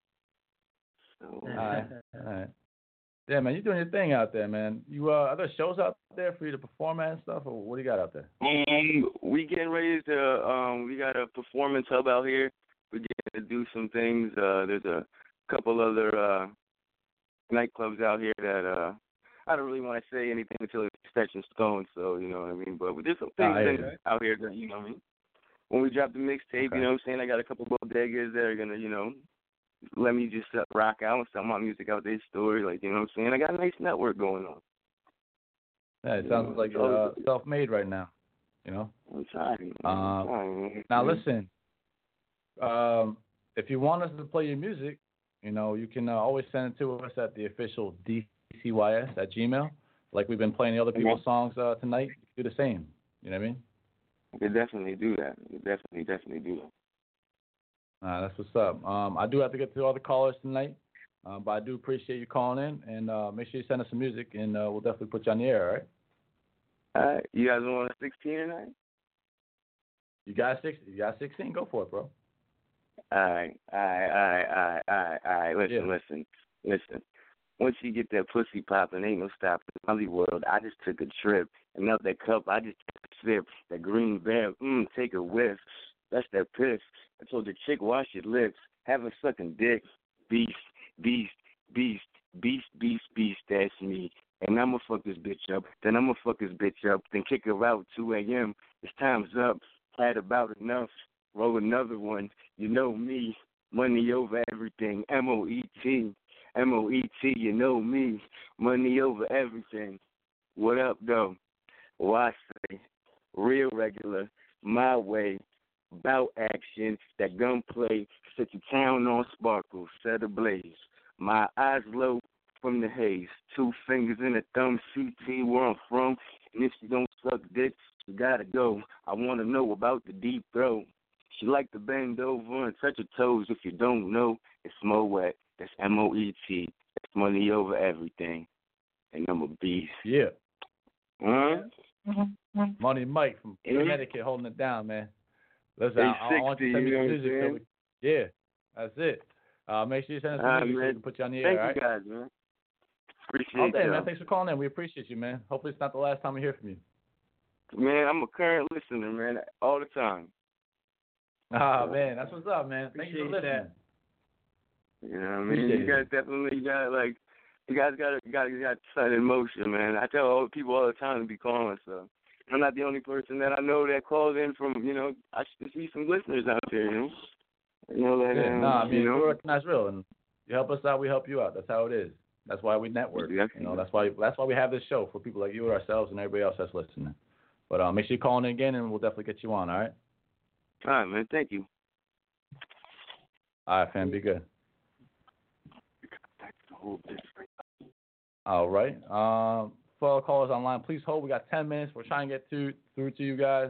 All right. Yeah, man, you're doing your thing out there, man. You are there shows out there for you to perform at and stuff, or what do you got out there? We getting ready to we got a performance hub out here. We're getting to do some things. There's a couple other nightclubs out here that I don't really want to say anything until it's set in stone. So you know what I mean. But there's some things out here that you know what I mean. When we drop the mixtape, you know what I'm saying. I got a couple bodegas that are gonna let me just rock out and sell my music out their story, like, you know what I'm saying? I got a nice network going on. Yeah, it sounds like you're self-made right now, I'm trying. Now, listen, if you want us to play your music, you can always send it to us at the official DCYS@gmail. Like we've been playing the other people's songs tonight. Do the same. You know what I mean? We could definitely do that. We could definitely do that. That's what's up. I do have to get to all the callers tonight, but I do appreciate you calling in, and make sure you send us some music, and we'll definitely put you on the air, all right? All right. You guys want a 16 tonight? You got 16? Go for it, bro. All right. Listen. Once you get that pussy popping, ain't no stopping. Hollywood, I just took a trip. And out that cup, I just took a sip. That green bear, take a whiff. That's that piss. I told the chick, wash your lips. Have a sucking dick. Beast. That's me. And I'ma fuck this bitch up. Then I'ma fuck this bitch up. Then kick her out 2 a.m. It's time's up. Had about enough. Roll another one. You know me. Money over everything. M-O-E-T. M-O-E-T. You know me. Money over everything. What up, though? Well, I say, real regular, my way. Bout action, that gunplay, set the town on sparkle, set ablaze. My eyes low from the haze, 2 fingers in the thumb, CT where I'm from. And if she don't suck dick, she gotta go. I wanna know about the deep throat. She like to bend over and touch her toes. If you don't know, it's Moet. That's M-O-E-T. That's money over everything. And I'm a beast. Yeah. Mm-hmm. Money Mike from Connecticut holding it down, man. Listen, I want you to send me some music. Yeah, that's it. Make sure you send us some music so we can put you on the air, all right? Thank you guys, man. Appreciate you. Man. Thanks for calling in. We appreciate you, man. Hopefully it's not the last time we hear from you. Man, I'm a current listener, man, all the time. Man, that's what's up, man. Thank you for listening. You know what I mean? You guys got something in motion, man. I tell all people all the time to be calling, so I'm not the only person that I know that calls in from, I should see some listeners out there, You recognize real, and you help us out, we help you out. That's how it is. That's why we network. You know, that's why we have this show for people like you and ourselves and everybody else that's listening. But make sure you call in again, and we'll definitely get you on. All right. All right, man. Thank you. All right, fam. Be good. All right. For all callers online, please hold. We got 10 minutes. We're trying to get through to you guys.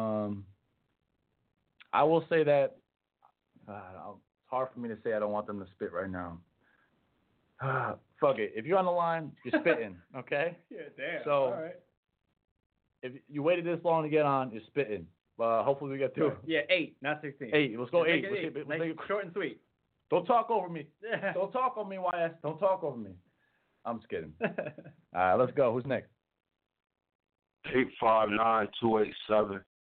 I will say that it's hard for me to say I don't want them to spit right now. Fuck it. If you're on the line, you're spitting, okay? Yeah, damn. So, all right. If you waited this long to get on, you're spitting. Hopefully we get through. Yeah, 8, not 16. 8. Let's go 8. Let's make it short and sweet. Don't talk over me. Don't talk over me, YS. Don't talk over me. I'm just kidding. All right, let's go. Who's next? 859-287.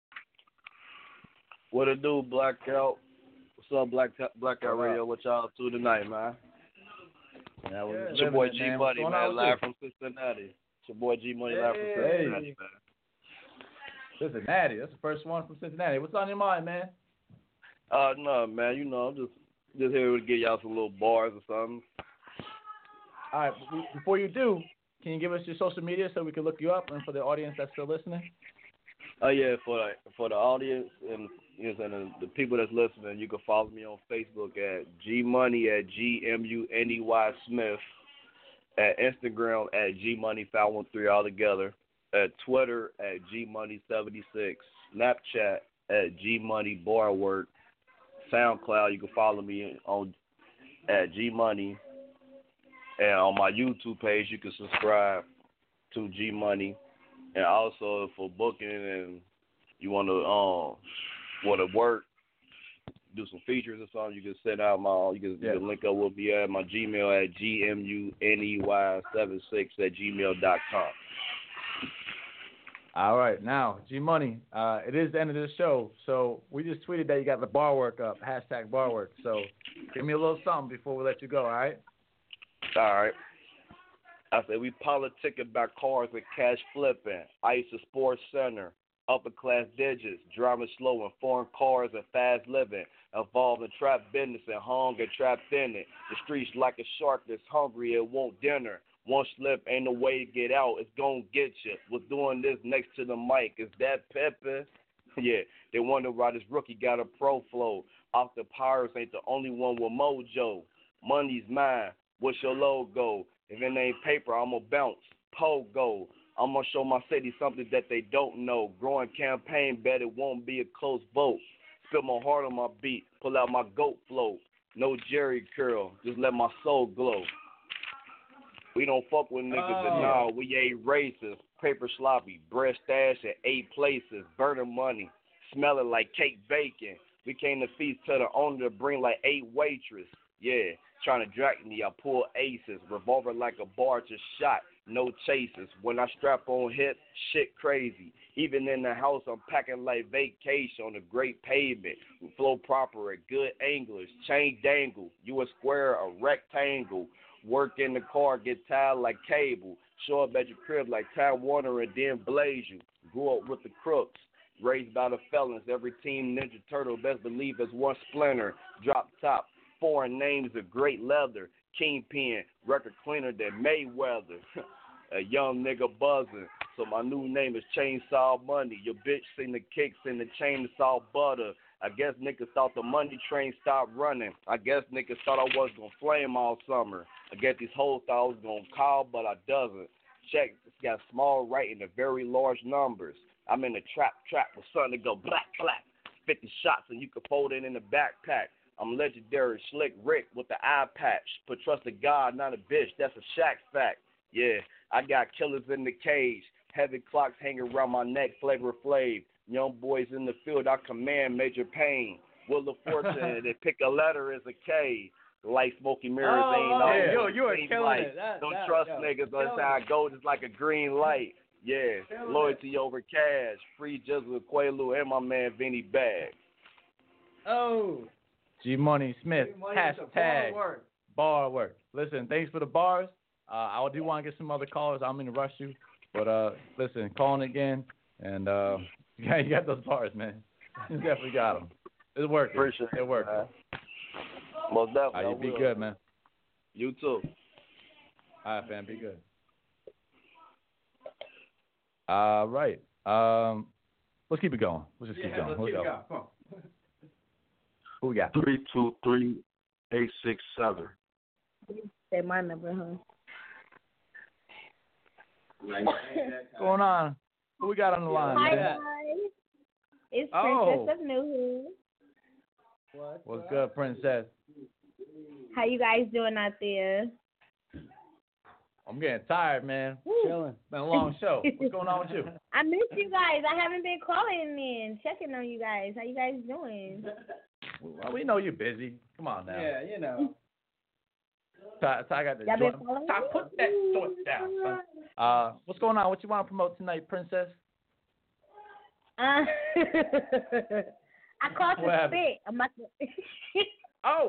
What it do, Blackout? What's up, Blackout Radio? What y'all up to tonight, man? It's your boy G Money, man, live from Cincinnati. It's your boy G Money, live from Cincinnati, man. Cincinnati. That's the first one from Cincinnati. What's on your mind, man? No, man. You know, I'm just here to get y'all some little bars or something. All right. Before you do, can you give us your social media so we can look you up, and for the audience that's still listening? Oh yeah, for the audience and the people that's listening, you can follow me on Facebook at GMoney at GMUNEY Smith, at Instagram at GMoney513 all together, at Twitter at GMoney76, Snapchat at GMoneyBarWork, SoundCloud you can follow me on at GMoney, and on my YouTube page you can subscribe to GMoney. And also for booking and you want to work, do some features or something, you can send out you can link up with me at my Gmail at gmuney76@gmail.com. All right, now G Money, it is the end of this show, so we just tweeted that you got the bar work up, #barwork. So give me a little something before we let you go. All right. All right. I said we politicking about cars and cash flipping, ICE Sports Center, upper class digits, driving slow in foreign cars and fast living, involved in trap business and hung and trapped in it. The streets like a shark that's hungry and want dinner. One slip ain't no way to get out, it's gonna get you. Was doing this next to the mic, is that Pepe? Yeah, they wonder why this rookie got a pro flow. Off the Pirates ain't the only one with mojo. Money's mine, what's your logo? If it ain't paper, I'ma bounce. Pogo. I'ma show my city something that they don't know. Growing campaign, bet it won't be a close vote. Spill my heart on my beat, pull out my goat flow. No Jerry curl, just let my soul glow. We don't fuck with niggas and no, we ain't racist. Paper sloppy, bread stash at 8 places. Burning money, smelling like cake bacon. We came to feast to the owner to bring like 8 waitress. Yeah. Trying to drag me, I pull aces. Revolver like a bar, just shot, no chases. When I strap on hip, shit crazy. Even in the house, I'm packing like vacation on a great pavement. We flow proper at good English. Chain dangle, you a square, a rectangle. Work in the car, get tied like cable. Show up at your crib like Ty Warner and then blaze you. Grew up with the crooks. Raised by the felons. Every team Ninja Turtle, best believe is one splinter. Drop top. Foreign names of great leather, Kingpin, record cleaner than Mayweather. A young nigga buzzing, so my new name is Chainsaw Money. Your bitch seen the kicks in the chainsaw butter. I guess niggas thought the money train stopped running. I guess niggas thought I was gonna flame all summer. I guess these hoes thought I was gonna call, but I doesn't. Check, it's got small writing and very large numbers. I'm in the trap with something to go black. 50 shots and you can fold it in the backpack. I'm legendary, Slick Rick with the eye patch. But trust in God, not a bitch, that's a Shaq fact. Yeah, I got killers in the cage. Heavy clocks hanging around my neck, Flavor Flav. Young boys in the field, I command Major Pain. Wheel of Fortune, they pick a letter as a K. Light smoky mirrors ain't all. You are killing it. Don't trust niggas, that's how I go, just like a green light. Yeah, loyalty over cash. Free Jizzle Quaalude and my man Vinny Bag. Oh. G Money Smith, bar work. Listen, thanks for the bars. I do want to get some other callers. I'm going to rush you. But listen, calling again. And you got those bars, man. You definitely got them. It's working. Appreciate it. It works. Most definitely. You be good, man. You too. All right, fam. Be good. All right. Let's keep it going. Let's just keep going. Let's keep it going. Come on. Who we got? 323-867. Say my number, huh? What's going on? Who we got on the line? Hi, man? guys. It's Oh. Princess of New Hood. What's good, Princess? How you guys doing out there? I'm getting tired, man. Chilling. Been a long show. What's going on with you? I miss you guys. I haven't been calling in, checking on you guys. How you guys doing? Well, we know you're busy. Come on now. Yeah, you know. Ty got the Y'all been joint. following Ty, me? put that joint down, son. What's going on? What you want to promote tonight, Princess? I caught What the happened? spit. I'm about to... Oh!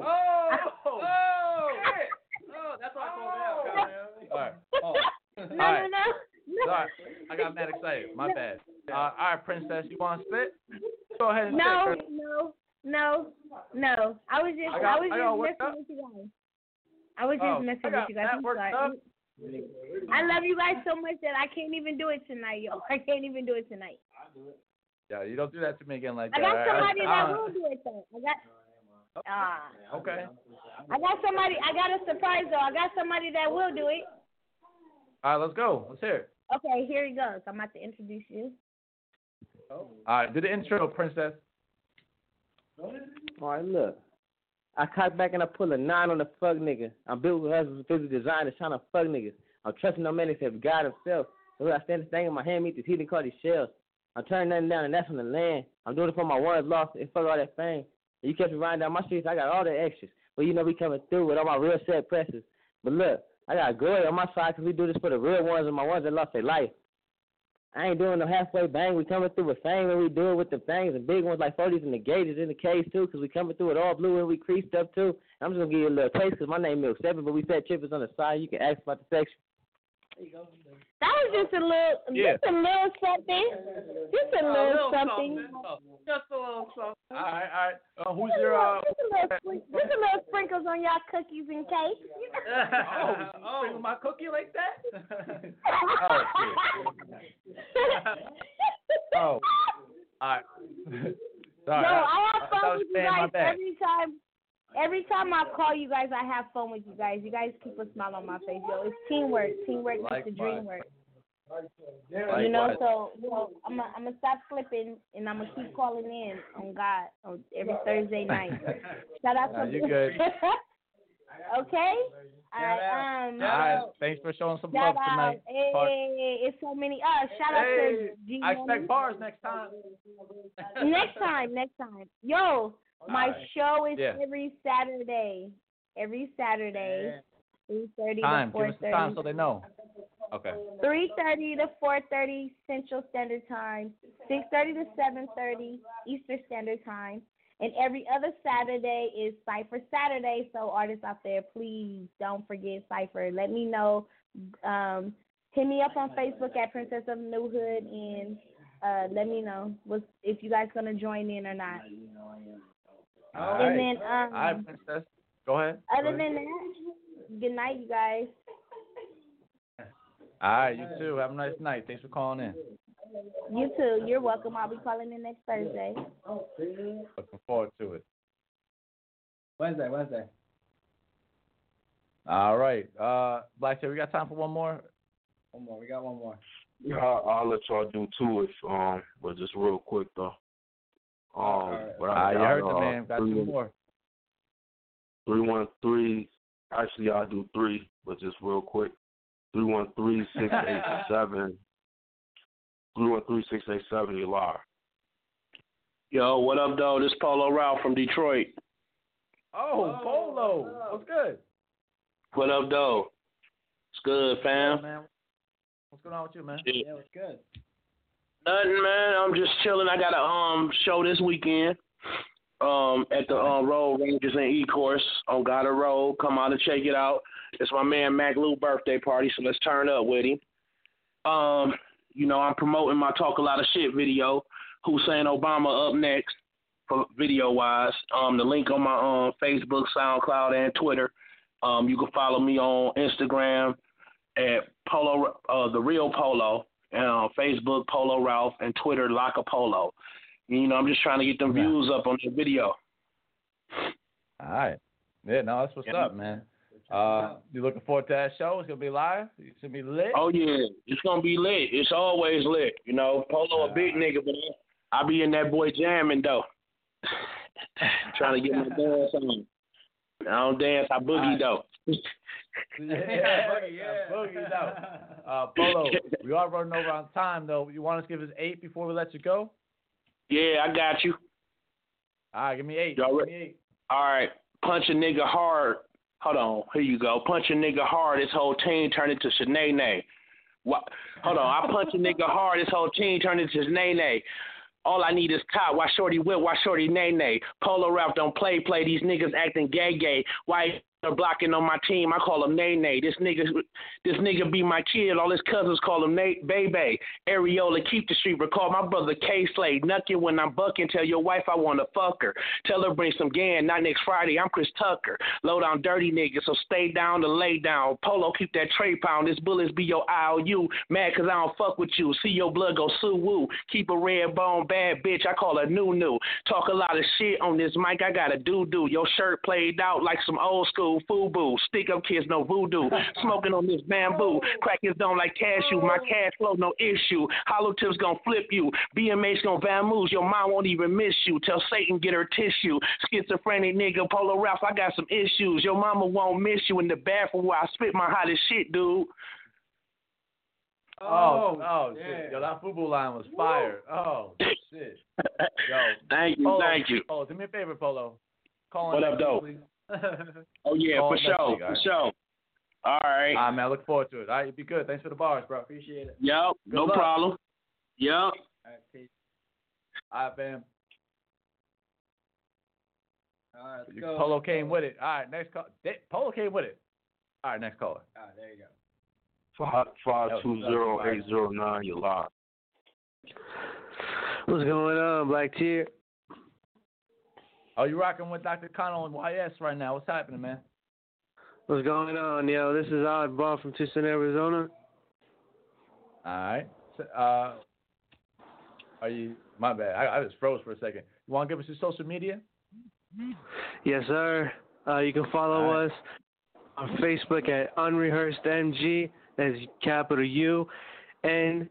That's why I called it out, man. All right. Oh. No, All right. no. Sorry, I got mad excited. My bad. All right, Princess, you want to spit? Go ahead and No, spit. no. I was just messing with you guys. I was just messing with you guys. I'm sorry. I love you guys so much that I can't even do it tonight, yo. I can't even do it tonight. Yeah, you don't do that to me again like I that. got all right? somebody that will do it though. Okay. I got somebody. I got a surprise though. I got somebody that will do it. All right, let's go. Let's hear it. Okay, here he goes. I'm about to introduce you. All right, do the intro, Princess. All right, look. I cock back and I pull a 9 on the fuck nigga. I'm built with husbands, physical designers, trying to fuck niggas. I'm trusting no man except God himself. So I stand this thing in my hand, meet this heat and call these shells. I'm turning nothing down and that's on the land. I'm doing it for my ones lost and fuck all that fame. And you kept me riding down my streets, I got all the extras. But you know we coming through with all my real set presses. But look, I got glory on my side because we do this for the real ones and my ones that lost their life. I ain't doing no halfway bang. We coming through with fame and we do it with the things and big ones like 40s and the gauges in the cage too because we coming through with all blue and we creased up too. I'm just going to give you a little taste because my name Milk 7, but we fat chippers on the side. You can ask about the section. That was just a little something. Just a little something. Just a little something. All right. Who's your just a little sprinkles on y'all cookies and cakes. Sprinkle my cookie like that? All right. Sorry. No, I have fun with you guys my every time. Every time I call you guys, I have fun with you guys. You guys keep a smile on my face, yo. It's teamwork. Teamwork is the dream work. You know, so I'm gonna stop slipping and I'm gonna keep calling in on God on every Thursday night. Shout out to you good. Okay. All right. Thanks for showing some love tonight. Hey, it's so many. Shout out to G. I expect bars next time. Next time. Yo. My show is every Saturday. 3:30 time. to 4:30. Give us the time so they know. Okay. 3:30 to 4:30 Central Standard Time. 6:30 to 7:30 Eastern Standard Time. And every other Saturday is Cypher Saturday. So artists out there, please don't forget Cypher. Let me know. Hit me up on Facebook at Princess of New Hood and let me know if you guys gonna join in or not. All right. And then, all right, Princess. Go ahead. Other than that, good night, you guys. All right, you too. Have a nice night. Thanks for calling in. You too. You're welcome. I'll be calling in next Thursday. Looking forward to it. Wednesday. All right. Black Chair, we got time for one more? We got one more. Yeah, I'll let y'all do two but just real quick though. But you heard the man. Got two more. 313. Actually, I'll do three, but just real quick. 313-687. 313-687. You live. Yo, what up, though? This Polo Ralph from Detroit. Oh, Polo. What's good? What up, though? It's good, fam. Man. What's going on with you, man? Yeah, what's good? Nothing, man. I'm just chilling. I got a show this weekend at the Road Rangers and E-Course on Goddard Road. Come out and check it out. It's my man Mac Lou birthday party, so let's turn up with him. You know, I'm promoting my Talk a Lot of Shit video. Hussein Obama up next for video-wise. The link on my Facebook, SoundCloud, and Twitter. You can follow me on Instagram at Polo, the real Polo, Facebook Polo Ralph, and Twitter Laka Polo. You know, I'm just trying to get them views up on the video. All right. Yeah, no, that's what's up, man. You looking forward to that show? It's gonna be live. It's gonna be lit. Oh yeah, it's gonna be lit. It's always lit. You know, Polo a big nigga, but I be in that boy jamming though. Trying to get my dance on. I don't dance, I boogie though. Boogie though. Polo, we are running over on time though. You want us to give us 8 before we let you go? Yeah, I got you. All right, give me 8. All right, punch a nigga hard. Hold on, here you go. Punch a nigga hard. This whole team turned into Shanae. What? Hold on, I punch a nigga hard. This whole team turned into Shanae. All I need is top. Why shorty whip? Why shorty nay? Polo Ralph don't play. These niggas acting gay. Why are blocking on my team? I call him Nay. This nigga be my kid. All his cousins call him Baby. Areola, keep the street. Recall my brother K Slade. Nuckin' when I'm bucking. Tell your wife I wanna fuck her. Tell her bring some gan. Not next Friday. I'm Chris Tucker. Low down dirty niggas. So stay down to lay down. Polo keep that tray pound. This bullets be your IOU. Mad 'cause I don't fuck with you. See your blood go sue woo. Keep a red bone bad bitch. I call her new. Talk a lot of shit on this mic. I got a do. Your shirt played out like some old school FUBU. Stick up kids, no voodoo. Smoking on this bamboo. Crackers don't like cashew. My cash flow, no issue. Hollow tips gon' flip you. BMH gon' vamoose. Your mom won't even miss you. Tell Satan get her tissue. Schizophrenic nigga, Polo Ralph, I got some issues. Your mama won't miss you in the bathroom where I spit my hottest shit, dude. Oh shit. Yo, that FUBU line was fire. Oh, shit. Yo. Thank you. Oh, do me a favor, Polo. Call what up, though? Oh, yeah, for sure. All right. All right, man. I look forward to it. All right, you be good. Thanks for the bars, bro. Appreciate it. Yep, no problem. Yep. All right, peace. All right, fam. All right, let's go. Polo came with it. All right, next call. Polo came with it. All right, next caller. All right, there you go. 520-809, you're live. What's going on, Black Tier? Oh, you rocking with Dr. Connell and YS right now. What's happening, man? What's going on, yo? This is Oddball from Tucson, Arizona. All right. Are you? My bad. I just froze for a second. You want to give us your social media? Yes, sir. You can follow us on Facebook at Unrehearsed MG. That's capital UNERE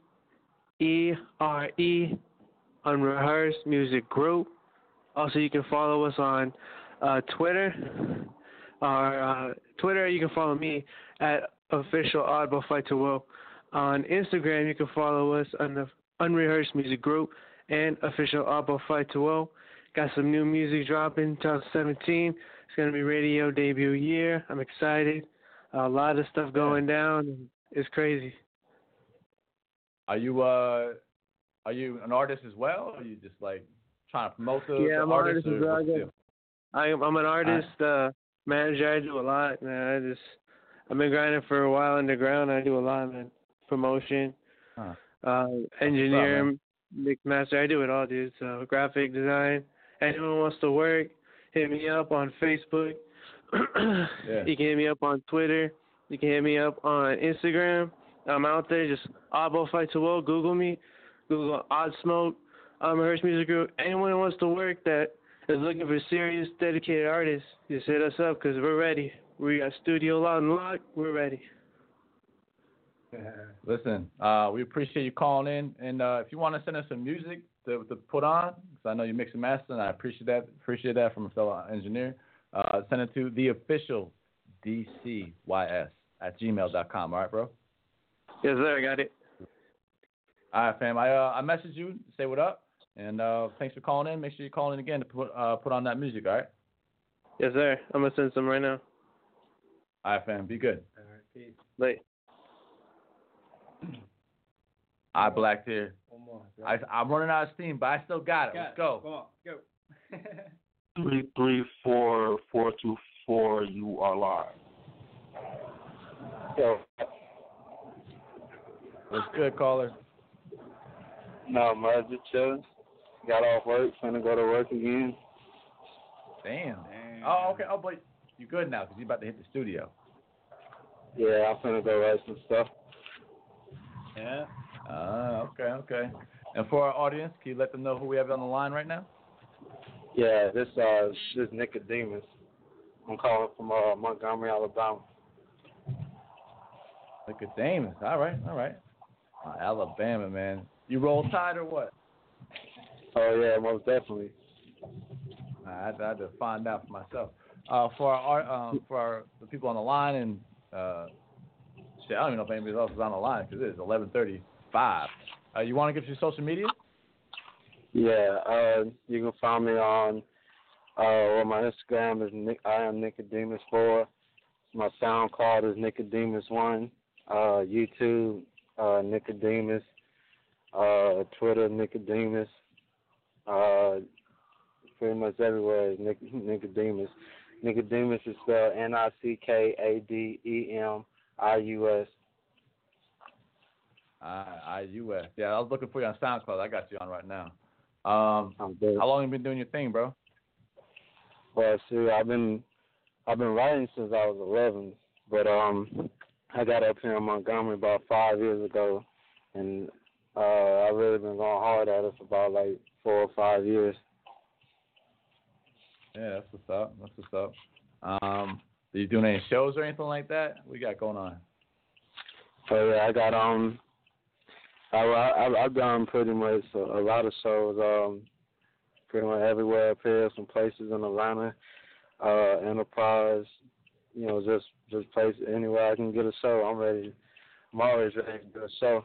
Unrehearsed Music Group. Also, you can follow us on Twitter. Twitter, you can follow me at Official Oddball Fight to Will. On Instagram, you can follow us on the Unrehearsed Music Group and Official Oddball Fight to Will. Got some new music dropping 2017. It's going to be radio debut year. I'm excited. A lot of stuff going down. It's crazy. Are you an artist as well? Or are you just like trying to promote the I'm an artist as well. I'm an artist, manager. I do a lot, man. I've been grinding for a while underground. I do a lot, man. Promotion, engineer, mix master. I do it all, dude. So graphic design. Anyone wants to work, hit me up on Facebook. You can hit me up on Twitter. You can hit me up on Instagram. I'm out there. Just Oddball Fight to Will. Google me. Google Odd Smoke. Rehearsed Music Group. Anyone who wants to work that is looking for serious, dedicated artists, just hit us up because we're ready. We got studio loud and locked. We're ready. Listen, we appreciate you calling in. And if you want to send us some music to put on, because I know you mix and master, and I appreciate that from a fellow engineer, send it to the official DCYS@gmail.com. All right, bro? Yes, sir. I got it. All right, fam. I messaged you, say what up, and thanks for calling in. Make sure you call in again to put on that music, all right? Yes, sir. I'm going to send some right now. All right, fam. Be good. All right, peace. Bye. All right, Black Tier. One more. I'm running out of steam, but I still got it. Let's go. Come on, go. 334-424, you are live. Yo. What's good, caller? No, man, just chilling. Got off work, finna go to work again. Damn. Oh, okay. Oh, but you good now because you about to hit the studio. Yeah, I'm finna go write some stuff. Yeah. Okay. And for our audience, can you let them know who we have on the line right now? Yeah, this is Nicodemus. I'm calling from Montgomery, Alabama. Nicodemus. All right. Alabama, man. You roll Tide or what? Oh yeah, most definitely. I had to find out for myself. For the people on the line and shit, I don't even know if anybody else is on the line because it is 11:35. You want to give your social media? Yeah, you can find me on my Instagram is I am Nicodemus4. My SoundCloud is Nicodemus1. YouTube Nicodemus. Twitter Nicodemus. Pretty much everywhere is Nicodemus. Nicodemus is spelled Nickademius. IUS. Yeah, I was looking for you on SoundCloud. I got you on right now. How long have you been doing your thing, bro? Well, see, I've been writing since I was 11, but I got up here in Montgomery about 5 years ago, and I've really been going hard at it for about like 4 or 5 years. Yeah, that's what's up. Are you doing any shows or anything like that? What you got going on? Oh yeah, I got I've done pretty much a lot of shows, pretty much everywhere up here, some places in Atlanta, Enterprise, just places anywhere I can get a show. I'm always ready to do a show.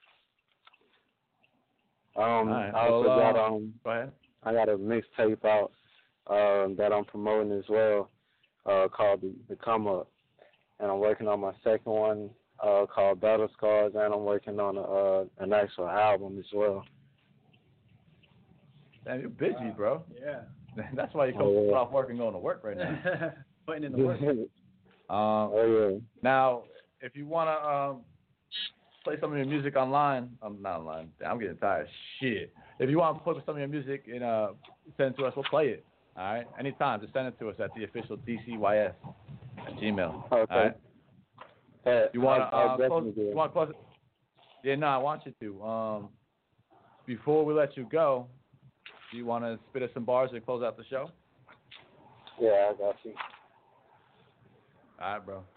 Right. I also go ahead. I got a mixtape out that I'm promoting as well, called the Come Up, and I'm working on my second one called Battle Scars, and I'm working on an actual album as well. Damn, you're busy, bro. Yeah. That's why you come off work and going to work right now. Putting in the work. Now, if you want to play some of your music online, I'm not online. I'm getting tired. Shit. If you want to put some of your music and send it to us, we'll play it. All right? Anytime. Just send it to us at the official DCYS@gmail. Okay. All right? You want to close it? Yeah, no, I want you to. Before we let you go, do you want to spit us some bars and close out the show? Yeah, I got you. All right, bro.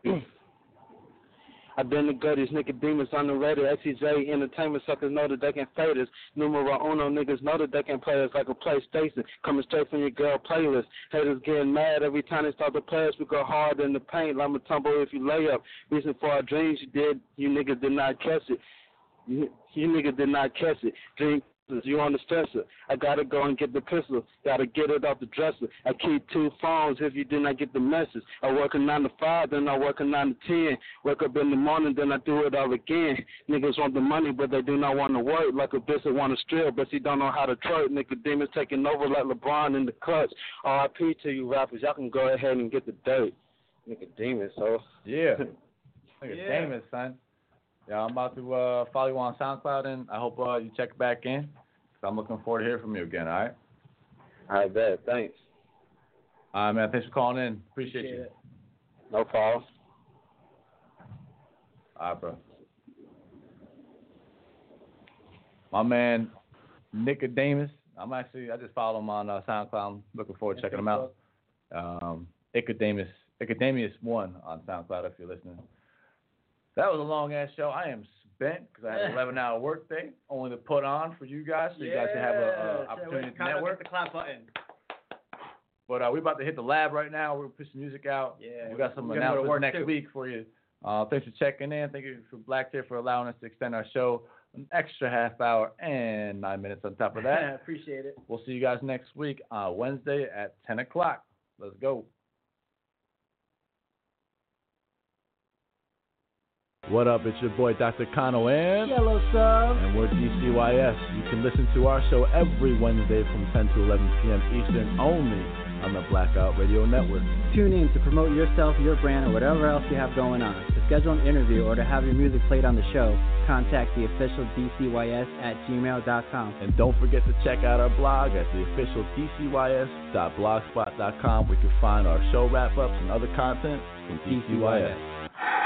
I've been the goodies, Nicodemus underrated, XCJ Entertainment suckers know that they can fade us. Numero uno niggas know that they can play us like a PlayStation. Coming straight from your girl playlist. Haters getting mad every time they start to play us. We go hard in the paint, like a tumble if you lay up. Reason for our dreams you niggas did not catch it. You niggas did not catch it. Dream you on the stressor. I gotta go and get the pistol. Gotta get it off the dresser. I keep 2 phones if you did not get the message. I work a 9 to 5, then I work a 9 to 10. Wake up in the morning, then I do it all again. Niggas want the money, but they do not want to work. Like a bitch that want to strip, but she don't know how to twerk. Nicodemus taking over like LeBron in the clutch. RIP to you rappers. Y'all can go ahead and get the dirt. Nicodemus, so. Yeah. Nicodemus, son. Yeah, I'm about to follow you on SoundCloud, and I hope you check back in. I'm looking forward to hearing from you again, all right? I bet. Thanks. All right, man. Thanks for calling in. Appreciate you. No problem. All right, bro. My man, Nicodemus. I just followed him on SoundCloud. I'm looking forward to checking him out. Nicodemus1 on SoundCloud if you're listening. That was a long-ass show. I am spent because I had an 11-hour work day only to put on for you guys so you guys can have an opportunity to network. The clap button. But we're about to hit the lab right now. We're pushing music out. Yeah, we got some announcements next week for you. Thanks for checking in. Thank you for Black Tip for allowing us to extend our show an extra half hour and 9 minutes on top of that. Appreciate it. We'll see you guys next week on Wednesday at 10 o'clock. Let's go. What up? It's your boy Dr. Kano and Yellow Sub. And we're DCYS. You can listen to our show every Wednesday from 10 to 11 p.m. Eastern only on the Blackout Radio Network. Tune in to promote yourself, your brand, or whatever else you have going on. To schedule an interview or to have your music played on the show, contact the official DCYS@gmail.com. And don't forget to check out our blog at the official DCYS.blogspot.com where you can find our show wrap-ups and other content from DCYS.